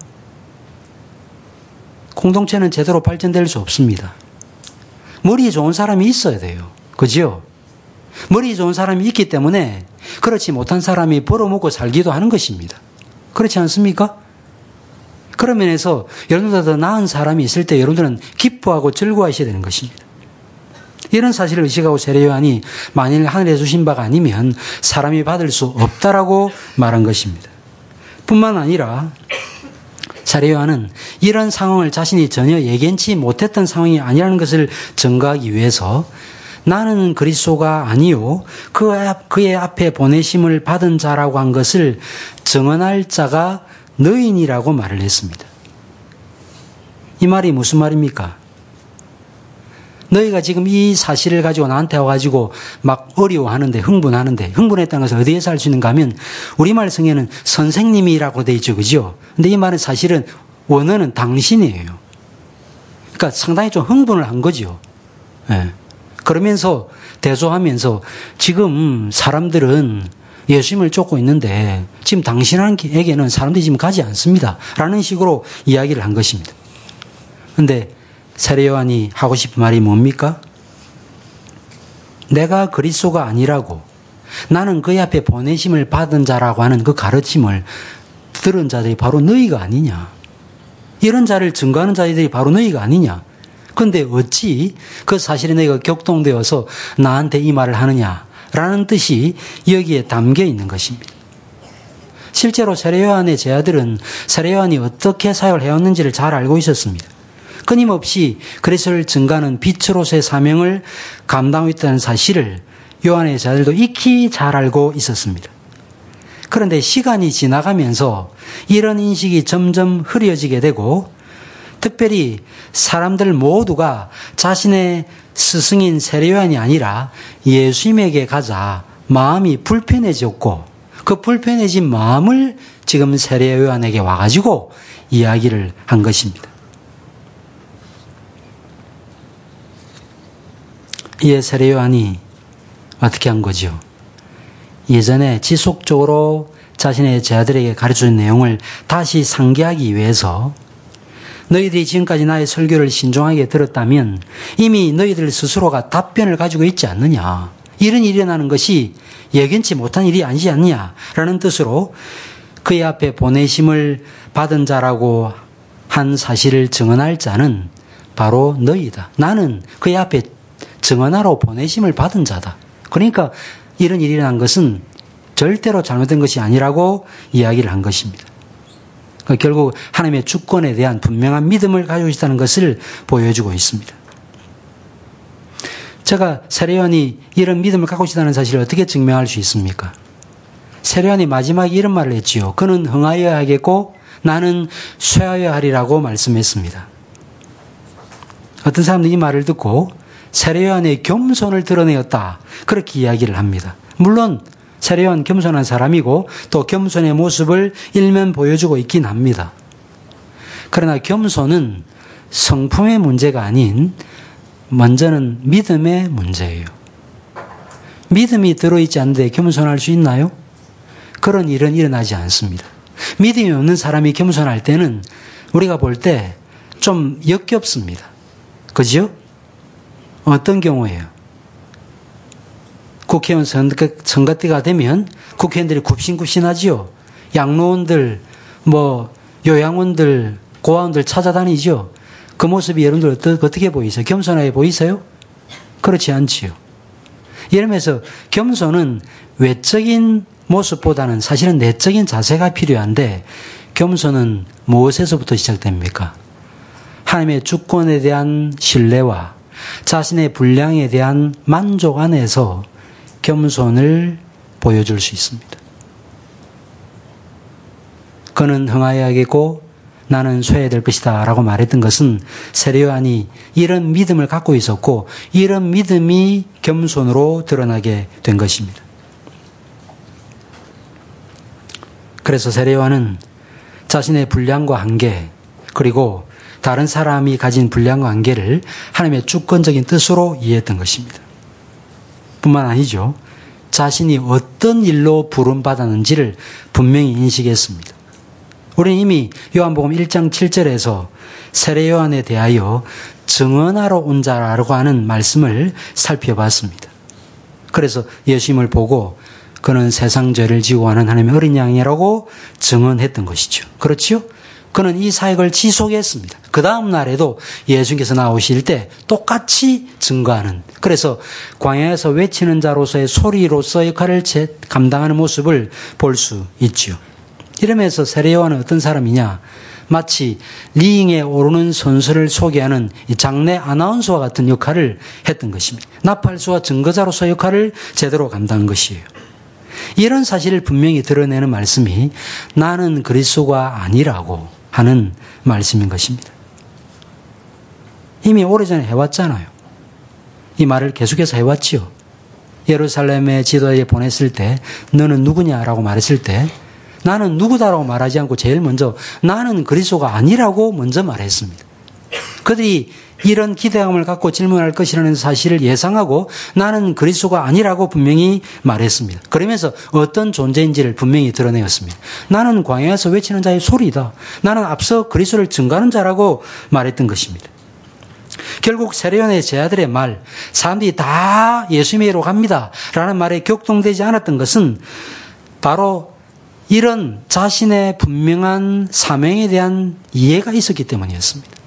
공동체는 제대로 발전될 수 없습니다. 머리 좋은 사람이 있어야 돼요. 그죠? 머리 좋은 사람이 있기 때문에 그렇지 못한 사람이 벌어먹고 살기도 하는 것입니다. 그렇지 않습니까? 그런 면에서 여러분보다 더 나은 사람이 있을 때 여러분들은 기뻐하고 즐거워하셔야 되는 것입니다. 이런 사실을 의식하고 세례요한이 만일 하늘에 주신 바가 아니면 사람이 받을 수 없다라고 말한 것입니다. 뿐만 아니라 세례요한은 이런 상황을 자신이 전혀 예견치 못했던 상황이 아니라는 것을 증거하기 위해서 나는 그리스도가 아니요 그의 앞에 보내심을 받은 자라고 한 것을 증언할 자가 너희니라고 말을 했습니다. 이 말이 무슨 말입니까? 너희가 지금 이 사실을 가지고 나한테 와가지고 막 어려워하는데 흥분했다는 것을 어디에서 알 수 있는가 하면 우리말 성에는 선생님이라고 돼 있죠. 그죠? 근데 이 말은 사실은 원어는 당신이에요. 그러니까 상당히 좀 흥분을 한 거죠. 예. 그러면서 대조하면서 지금 사람들은 예수님을 쫓고 있는데 지금 당신에게는 사람들이 지금 가지 않습니다. 라는 식으로 이야기를 한 것입니다. 그런데 세례요한이 하고 싶은 말이 뭡니까? 내가 그리스도가 아니라고 나는 그의 앞에 보내심을 받은 자라고 하는 그 가르침을 들은 자들이 바로 너희가 아니냐. 이런 자를 증거하는 자들이 바로 너희가 아니냐. 그런데 어찌 그 사실에 너희가 격동되어서 나한테 이 말을 하느냐라는 뜻이 여기에 담겨 있는 것입니다. 실제로 세례요한의 제자들은 세례요한이 어떻게 사역을 해왔는지를 잘 알고 있었습니다. 끊임없이 그리스도를 증거하는 빛으로서의 사명을 감당하고 있다는 사실을 요한의 제자들도 익히 잘 알고 있었습니다. 그런데 시간이 지나가면서 이런 인식이 점점 흐려지게 되고 특별히 사람들 모두가 자신의 스승인 세례요한이 아니라 예수님에게 가자 마음이 불편해졌고 그 불편해진 마음을 지금 세례요한에게 와가지고 이야기를 한 것입니다. 이에 세례요한이 어떻게 한 거죠? 예전에 지속적으로 자신의 제자들에게 가르쳐준 내용을 다시 상기하기 위해서 너희들이 지금까지 나의 설교를 신중하게 들었다면 이미 너희들 스스로가 답변을 가지고 있지 않느냐. 이런 일이 일어나는 것이 예견치 못한 일이 아니지 않느냐라는 뜻으로 그의 앞에 보내심을 받은 자라고 한 사실을 증언할 자는 바로 너희다. 나는 그의 앞에 증언하러 보내심을 받은 자다. 그러니까 이런 일이 일어난 것은 절대로 잘못된 것이 아니라고 이야기를 한 것입니다. 그러니까 결국 하나님의 주권에 대한 분명한 믿음을 가지고 있다는 것을 보여주고 있습니다. 제가 세례요한이 이런 믿음을 갖고 있다는 사실을 어떻게 증명할 수 있습니까? 세례요한이 마지막에 이런 말을 했지요. 그는 흥하여야 하겠고 나는 쇠하여야 하리라고 말씀했습니다. 어떤 사람들이 이 말을 듣고 세례요한의 겸손을 드러내었다, 그렇게 이야기를 합니다. 물론 세례요한 겸손한 사람이고 또 겸손의 모습을 일면 보여주고 있긴 합니다. 그러나 겸손은 성품의 문제가 아닌 먼저는 믿음의 문제예요. 믿음이 들어있지 않는데 겸손할 수 있나요? 그런 일은 일어나지 않습니다. 믿음이 없는 사람이 겸손할 때는 우리가 볼 때 좀 역겹습니다. 그죠? 어떤 경우예요? 국회의원 선거 때가 되면 국회의원들이 굽신굽신하지요. 양로원들, 요양원들, 고아원들 찾아다니죠. 그 모습이 여러분들 어떻게 보이세요? 겸손하게 보이세요? 그렇지 않지요. 이러면서 겸손은 외적인 모습보다는 사실은 내적인 자세가 필요한데, 겸손은 무엇에서부터 시작됩니까? 하나님의 주권에 대한 신뢰와 자신의 분량에 대한 만족 안에서 겸손을 보여줄 수 있습니다. 그는 흥하여야겠고 나는 쇠해야 될 것이다 라고 말했던 것은 세례요한이 이런 믿음을 갖고 있었고 이런 믿음이 겸손으로 드러나게 된 것입니다. 그래서 세례요한은 자신의 분량과 한계, 그리고 다른 사람이 가진 분량과 한계를 하나님의 주권적인 뜻으로 이해했던 것입니다. 뿐만 아니죠. 자신이 어떤 일로 부름받았는지를 분명히 인식했습니다. 우리는 이미 요한복음 1장 7절에서 세례요한에 대하여 증언하러 온 자라고 하는 말씀을 살펴봤습니다. 그래서 예수님을 보고 그는 세상 죄를 지고 가는 하나님의 어린 양이라고 증언했던 것이죠. 그렇지요? 그는 이 사역을 지속했습니다. 그 다음 날에도 예수님께서 나오실 때 똑같이 증거하는, 그래서 광야에서 외치는 자로서의 소리로서 역할을 감당하는 모습을 볼 수 있죠. 이러면서 세례요한은 어떤 사람이냐? 마치 리잉에 오르는 선수를 소개하는 장내 아나운서와 같은 역할을 했던 것입니다. 나팔수와 증거자로서의 역할을 제대로 감당한 것이에요. 이런 사실을 분명히 드러내는 말씀이 나는 그리스도가 아니라고 하는 말씀인 것입니다. 이미 오래전에 해왔잖아요. 이 말을 계속해서 해왔지요. 예루살렘의 지도에 보냈을 때 너는 누구냐라고 말했을 때 나는 누구다라고 말하지 않고 제일 먼저 나는 그리스도가 아니라고 먼저 말했습니다. 그들이 이런 기대감을 갖고 질문할 것이라는 사실을 예상하고 나는 그리스도가 아니라고 분명히 말했습니다. 그러면서 어떤 존재인지를 분명히 드러내었습니다. 나는 광야에서 외치는 자의 소리이다. 나는 앞서 그리스도를 증거하는 자라고 말했던 것입니다. 결국 세례요한의 제자들의 말, 사람들이 다 예수님에게로 갑니다 라는 말에 격동되지 않았던 것은 바로 이런 자신의 분명한 사명에 대한 이해가 있었기 때문이었습니다.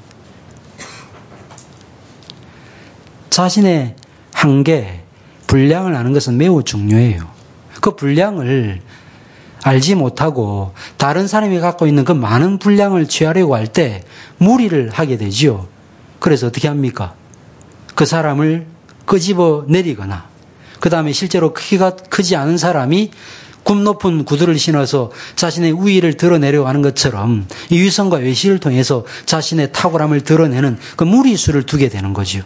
자신의 한계, 분량을 아는 것은 매우 중요해요. 그 분량을 알지 못하고 다른 사람이 갖고 있는 그 많은 분량을 취하려고 할 때 무리를 하게 되지요. 그래서 어떻게 합니까? 그 사람을 끄집어 내리거나 그 다음에 실제로 크기가 크지 않은 사람이 굽 높은 구두를 신어서 자신의 우위를 드러내려고 하는 것처럼 이 위선과 외식을 통해서 자신의 탁월함을 드러내는 그 무리수를 두게 되는 거죠.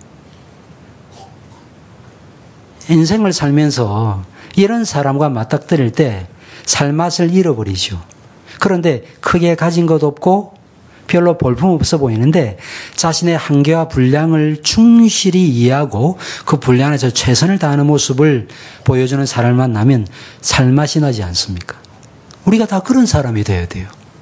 인생을 살면서 이런 사람과 맞닥뜨릴 때 살맛을 잃어버리죠. 그런데 크게 가진 것 없고 별로 볼품없어 보이는데 자신의 한계와 분량을 충실히 이해하고 그 분량 안에서 최선을 다하는 모습을 보여주는 사람을 만나면 살맛이 나지 않습니까? 우리가 다 그런 사람이 되어야 돼요.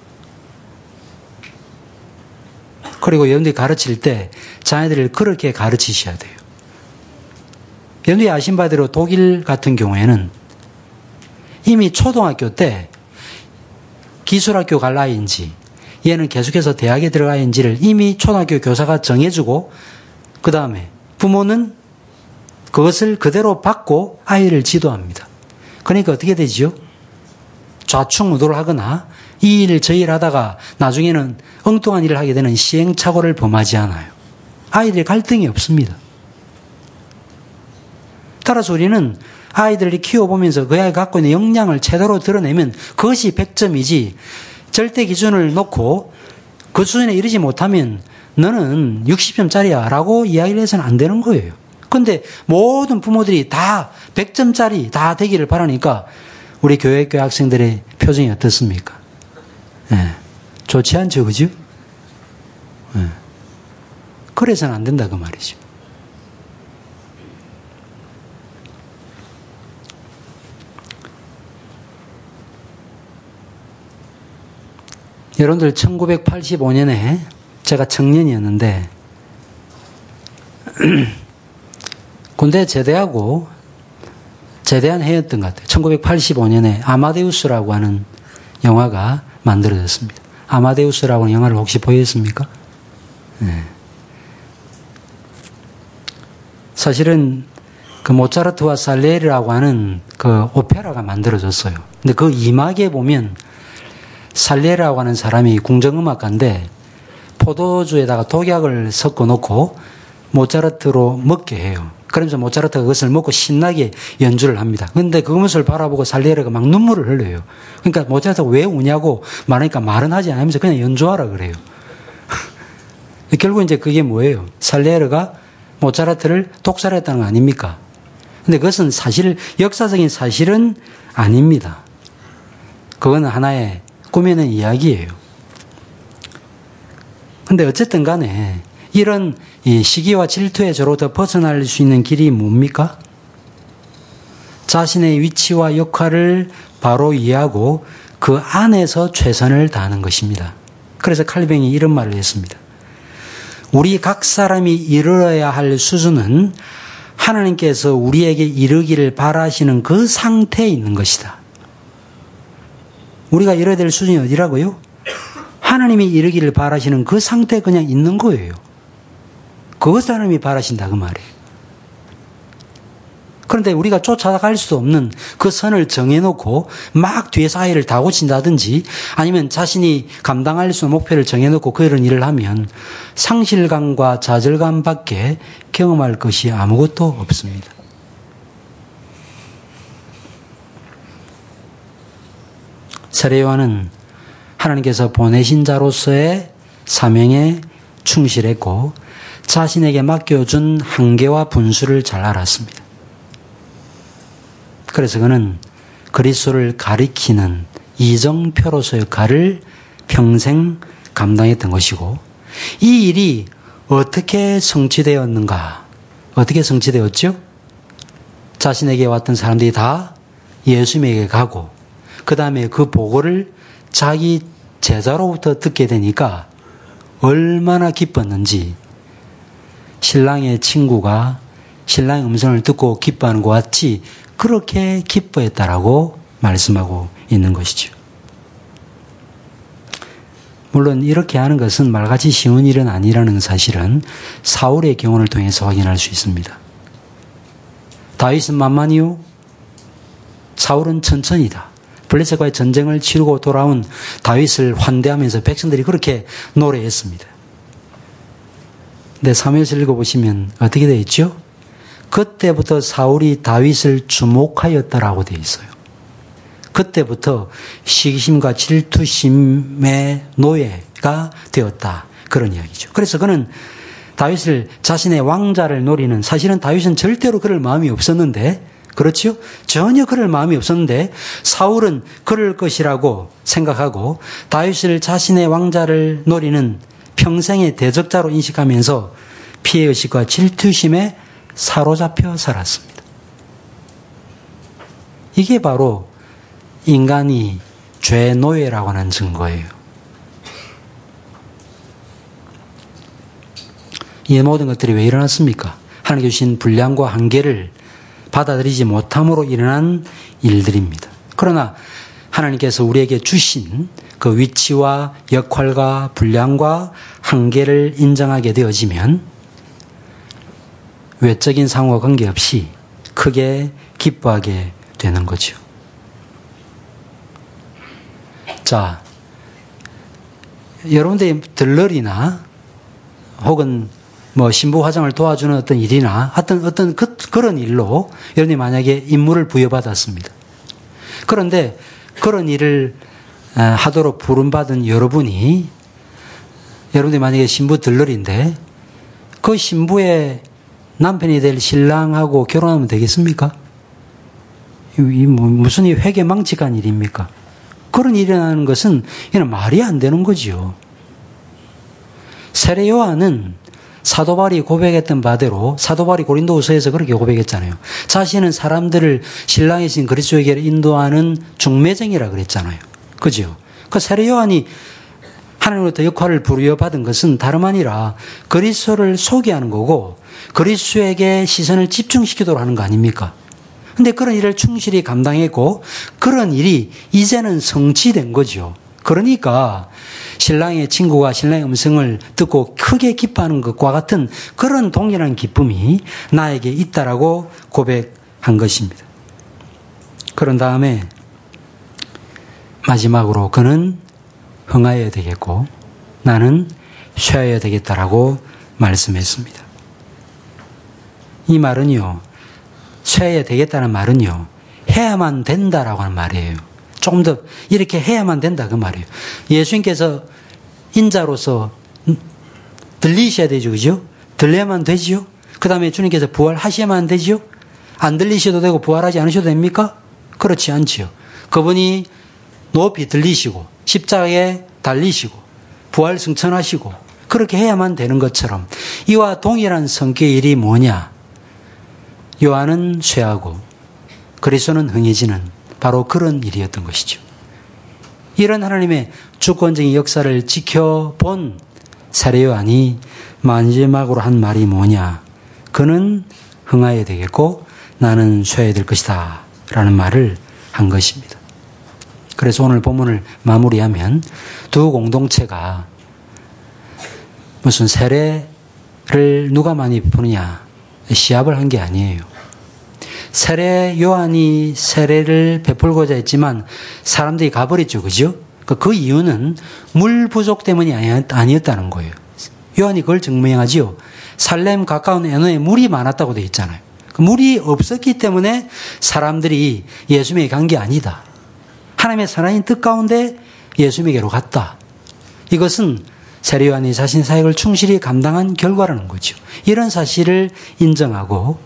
그리고 여러분들이 가르칠 때 자녀들을 그렇게 가르치셔야 돼요. 여러분들이 아신 바대로 독일 같은 경우에는 이미 초등학교 때 기술학교 갈 나이인지 얘는 계속해서 대학에 들어가야인지를 이미 초등학교 교사가 정해주고 그 다음에 부모는 그것을 그대로 받고 아이를 지도합니다. 그러니까 어떻게 되지요? 좌충우돌을 하거나 이 일 저 일 하다가 나중에는 엉뚱한 일을 하게 되는 시행착오를 범하지 않아요. 아이들이 갈등이 없습니다. 따라서 우리는 아이들을 키워보면서 그 아이가 갖고 있는 역량을 제대로 드러내면 그것이 100점이지 절대 기준을 놓고 그 수준에 이르지 못하면 너는 60점짜리야 라고 이야기를 해서는 안 되는 거예요. 근데 모든 부모들이 다 100점짜리 다 되기를 바라니까 우리 교회 학생들의 표정이 어떻습니까? 네. 좋지 않죠, 그죠? 네. 그래서는 안 된다 그 말이죠. 여러분들 1985년에 제가 청년이었는데 군대 제대한 해였던 것 같아요. 1985년에 아마데우스라고 하는 영화가 만들어졌습니다. 아마데우스라고 하는 영화를 혹시 보셨습니까? 네. 사실은 그 모차르트와 살리에리라고 하는 그 오페라가 만들어졌어요. 근데 그 이막에 보면 살리에리라고 하는 사람이 궁정음악가인데 포도주에다가 독약을 섞어 놓고 모차르트로 먹게 해요. 그러면서 모차르트가 그것을 먹고 신나게 연주를 합니다. 그런데 그 모습을 바라보고 살리에리가 막 눈물을 흘려요. 그러니까 모차르트가 왜 우냐고 말하니까 말은 하지 않으면서 그냥 연주하라 그래요. 결국 이제 그게 뭐예요? 살리에리가 모차르트를 독살했다는 거 아닙니까? 근데 그것은 사실 역사적인 사실은 아닙니다. 그건 하나의 꾸며낸 이야기예요. 근데 어쨌든 간에 이런 이 시기와 질투의 저로부터 벗어날 수 있는 길이 뭡니까? 자신의 위치와 역할을 바로 이해하고 그 안에서 최선을 다하는 것입니다. 그래서 칼뱅이 이런 말을 했습니다. 우리 각 사람이 이르러야 할 수준은 하나님께서 우리에게 이르기를 바라시는 그 상태에 있는 것이다. 우리가 이뤄야 될 수준이 어디라고요? 하나님이 이르기를 바라시는 그 상태에 그냥 있는 거예요. 그것을 하나님이 바라신다 그 말이에요. 그런데 우리가 쫓아갈 수 없는 그 선을 정해놓고 막 뒤에서 아이를 다 고친다든지 아니면 자신이 감당할 수 있는 목표를 정해놓고 그런 일을 하면 상실감과 좌절감밖에 경험할 것이 아무것도 없습니다. 세례 요한은 하나님께서 보내신 자로서의 사명에 충실했고 자신에게 맡겨준 한계와 분수를 잘 알았습니다. 그래서 그는 그리스도를 가리키는 이정표로서의 역할을 평생 감당했던 것이고 이 일이 어떻게 성취되었는가? 어떻게 성취되었죠? 자신에게 왔던 사람들이 다 예수님에게 가고 그 다음에 그 보고를 자기 제자로부터 듣게 되니까 얼마나 기뻤는지 신랑의 친구가 신랑의 음성을 듣고 기뻐하는 것 같이 그렇게 기뻐했다라고 말씀하고 있는 것이죠. 물론 이렇게 하는 것은 말같이 쉬운 일은 아니라는 사실은 사울의 경험을 통해서 확인할 수 있습니다. 다윗은 만만이요? 사울은 천천히다. 블레셋과의 전쟁을 치르고 돌아온 다윗을 환대하면서 백성들이 그렇게 노래했습니다. 근데 사무엘서 읽어보시면 어떻게 되어 있죠? 그때부터 사울이 다윗을 주목하였다라고 되어 있어요. 그때부터 시기심과 질투심의 노예가 되었다. 그런 이야기죠. 그래서 그는 다윗을 자신의 왕자를 노리는 사실은 다윗은 절대로 그럴 마음이 없었는데 그렇죠? 전혀 그럴 마음이 없었는데 사울은 그럴 것이라고 생각하고 다윗을 자신의 왕자를 노리는 평생의 대적자로 인식하면서 피해의식과 질투심에 사로잡혀 살았습니다. 이게 바로 인간이 죄의 노예라고 하는 증거예요. 이 모든 것들이 왜 일어났습니까? 하나님께 주신 분량과 한계를 받아들이지 못함으로 일어난 일들입니다. 그러나 하나님께서 우리에게 주신 그 위치와 역할과 분량과 한계를 인정하게 되어지면 외적인 상호와 관계없이 크게 기뻐하게 되는 거죠. 자, 여러분들이 들러리나 혹은 뭐 신부 화장을 도와주는 어떤 일이나 어떤 그런 일로 여러분이 만약에 임무를 부여받았습니다. 그런데 그런 일을 하도록 부름받은 여러분들이 만약에 신부 들러리인데 그 신부의 남편이 될 신랑하고 결혼하면 되겠습니까? 무슨 회개망측한 일입니까? 그런 일이 일어나는 것은 이는 말이 안 되는 거지요. 세례 요한은 사도 바울이 고백했던 바대로 사도 바울이 고린도후서에서 그렇게 고백했잖아요. 자신은 사람들을 신랑이신 그리스도에게 인도하는 중매쟁이라 그랬잖아요. 그죠? 그 세례 요한이 하나님으로부터 역할을 부여받은 것은 다름 아니라 그리스도를 소개하는 거고 그리스도에게 시선을 집중시키도록 하는 거 아닙니까? 근데 그런 일을 충실히 감당했고 그런 일이 이제는 성취된 거죠. 그러니까 신랑의 친구가 신랑의 음성을 듣고 크게 기뻐하는 것과 같은 그런 동일한 기쁨이 나에게 있다라고 고백한 것입니다. 그런 다음에 마지막으로 그는 흥하여야 되겠고 나는 쉬어야 되겠다라고 말씀했습니다. 이 말은요, 쉬어야 되겠다는 말은요, 해야만 된다라고 하는 말이에요. 조금 더 이렇게 해야만 된다 그 말이에요. 예수님께서 인자로서 들리셔야 되죠, 그죠? 들려야만 되지요. 그 다음에 주님께서 부활하셔야만 되지요. 안 들리셔도 되고 부활하지 않으셔도 됩니까? 그렇지 않지요. 그분이 높이 들리시고 십자가에 달리시고 부활 승천하시고 그렇게 해야만 되는 것처럼 이와 동일한 성격의 일이 뭐냐? 요한은 쇠하고 그리스도는 흥해지는 바로 그런 일이었던 것이죠. 이런 하나님의 주권적인 역사를 지켜본 세례 요한이 마지막으로 한 말이 뭐냐? 그는 흥하여야 되겠고 나는 쉬어야 될 것이다 라는 말을 한 것입니다. 그래서 오늘 본문을 마무리하면 두 공동체가 무슨 세례를 누가 많이 베푸느냐 시합을 한 게 아니에요. 세례 요한이 세례를 베풀고자 했지만 사람들이 가버렸죠. 그죠? 그 이유는 물 부족 때문이 아니었다는 거예요. 요한이 그걸 증명하지요. 살렘 가까운 에노에 물이 많았다고 되어 있잖아요. 물이 없었기 때문에 사람들이 예수님에게 간 게 아니다. 하나님의 선하신 뜻 가운데 예수님에게로 갔다. 이것은 세례 요한이 자신 사역을 충실히 감당한 결과라는 거죠. 이런 사실을 인정하고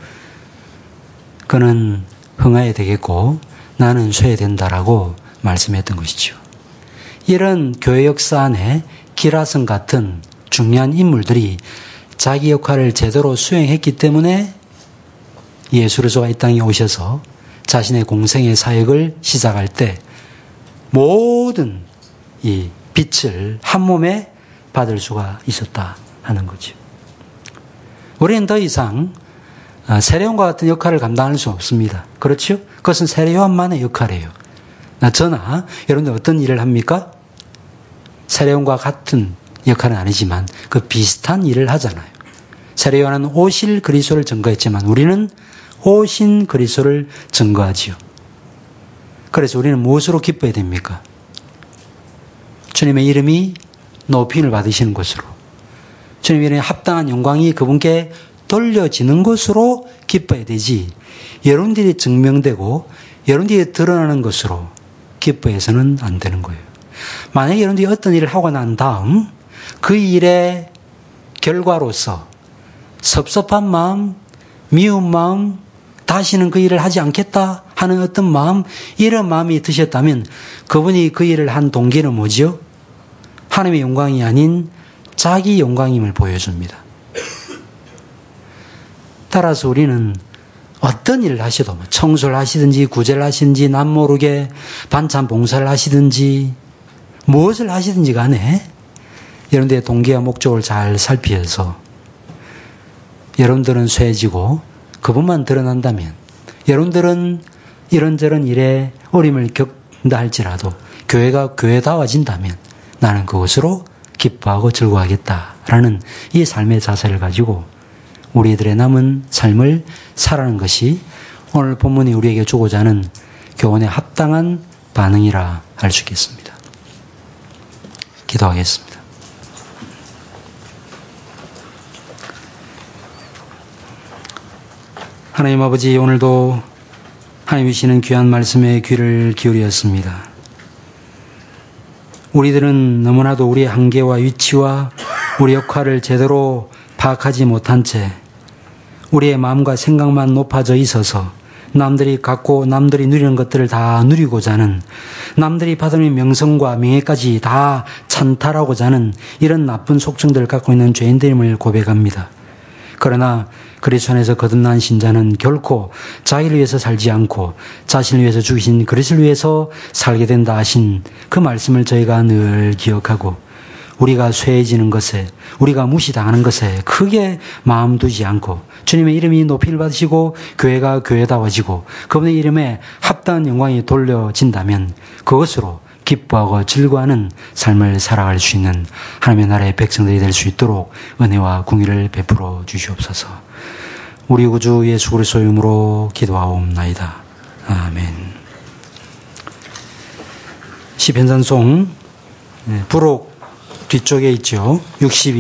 그는 흥하여야 되겠고 나는 쉬어야 된다라고 말씀했던 것이죠. 이런 교회 역사 안에 기라성 같은 중요한 인물들이 자기 역할을 제대로 수행했기 때문에 예수 그리스도가 이 땅에 오셔서 자신의 공생의 사역을 시작할 때 모든 이 빛을 한 몸에 받을 수가 있었다 하는 거죠. 우리는 더 이상 세례요한과 같은 역할을 감당할 수 없습니다. 그렇죠? 그것은 세례요한만의 역할이에요. 저나 여러분들 어떤 일을 합니까? 세례요한과 같은 역할은 아니지만 그 비슷한 일을 하잖아요. 세례요한은 오실 그리스도를 증거했지만 우리는 오신 그리스도를 증거하지요. 그래서 우리는 무엇으로 기뻐해야 됩니까? 주님의 이름이 높임을 받으시는 것으로, 주님의 이름에 합당한 영광이 그분께 돌려지는 것으로 기뻐해야 되지, 여러분들이 증명되고 여러분들이 드러나는 것으로 기뻐해서는 안 되는 거예요. 만약에 여러분들이 어떤 일을 하고 난 다음 그 일의 결과로서 섭섭한 마음, 미운 마음, 다시는 그 일을 하지 않겠다 하는 어떤 마음, 이런 마음이 드셨다면 그분이 그 일을 한 동기는 뭐죠? 하나님의 영광이 아닌 자기 영광임을 보여줍니다. 따라서 우리는 어떤 일을 하셔도 청소를 하시든지 구제를 하시든지 남모르게 반찬 봉사를 하시든지 무엇을 하시든지 간에 여러분들의 동기와 목적을 잘 살피어서 여러분들은 쇠해지고 그분만 드러난다면, 여러분들은 이런저런 일에 어려움을 않는다 할지라도 교회가 교회다워진다면 나는 그것으로 기뻐하고 즐거워하겠다라는 이 삶의 자세를 가지고 우리들의 남은 삶을 살아가는 것이 오늘 본문이 우리에게 주고자 하는 교훈에 합당한 반응이라 할 수 있겠습니다. 기도하겠습니다. 하나님 아버지, 오늘도 하나님이 주시는 귀한 말씀에 귀를 기울였습니다. 우리들은 너무나도 우리의 한계와 위치와 우리 역할을 제대로 파악하지 못한 채 우리의 마음과 생각만 높아져 있어서 남들이 갖고 남들이 누리는 것들을 다 누리고자 하는, 남들이 받는 명성과 명예까지 다 찬탈하고자 하는 이런 나쁜 속성들을 갖고 있는 죄인들임을 고백합니다. 그러나 그리스도 안에서 거듭난 신자는 결코 자기를 위해서 살지 않고 자신을 위해서 죽이신 그리스도를 위해서 살게 된다 하신 그 말씀을 저희가 늘 기억하고 우리가 쇠해지는 것에, 우리가 무시당하는 것에 크게 마음 두지 않고 주님의 이름이 높임을 받으시고 교회가 교회다워지고 그분의 이름에 합당한 영광이 돌려진다면 그것으로 기뻐하고 즐거워하는 삶을 살아갈 수 있는 하나님의 나라의 백성들이 될 수 있도록 은혜와 공의를 베풀어 주시옵소서. 우리 구주 예수 그리스도의 이름으로 기도하옵나이다. 아멘. 시편산송 부록 뒤쪽에 있죠. 62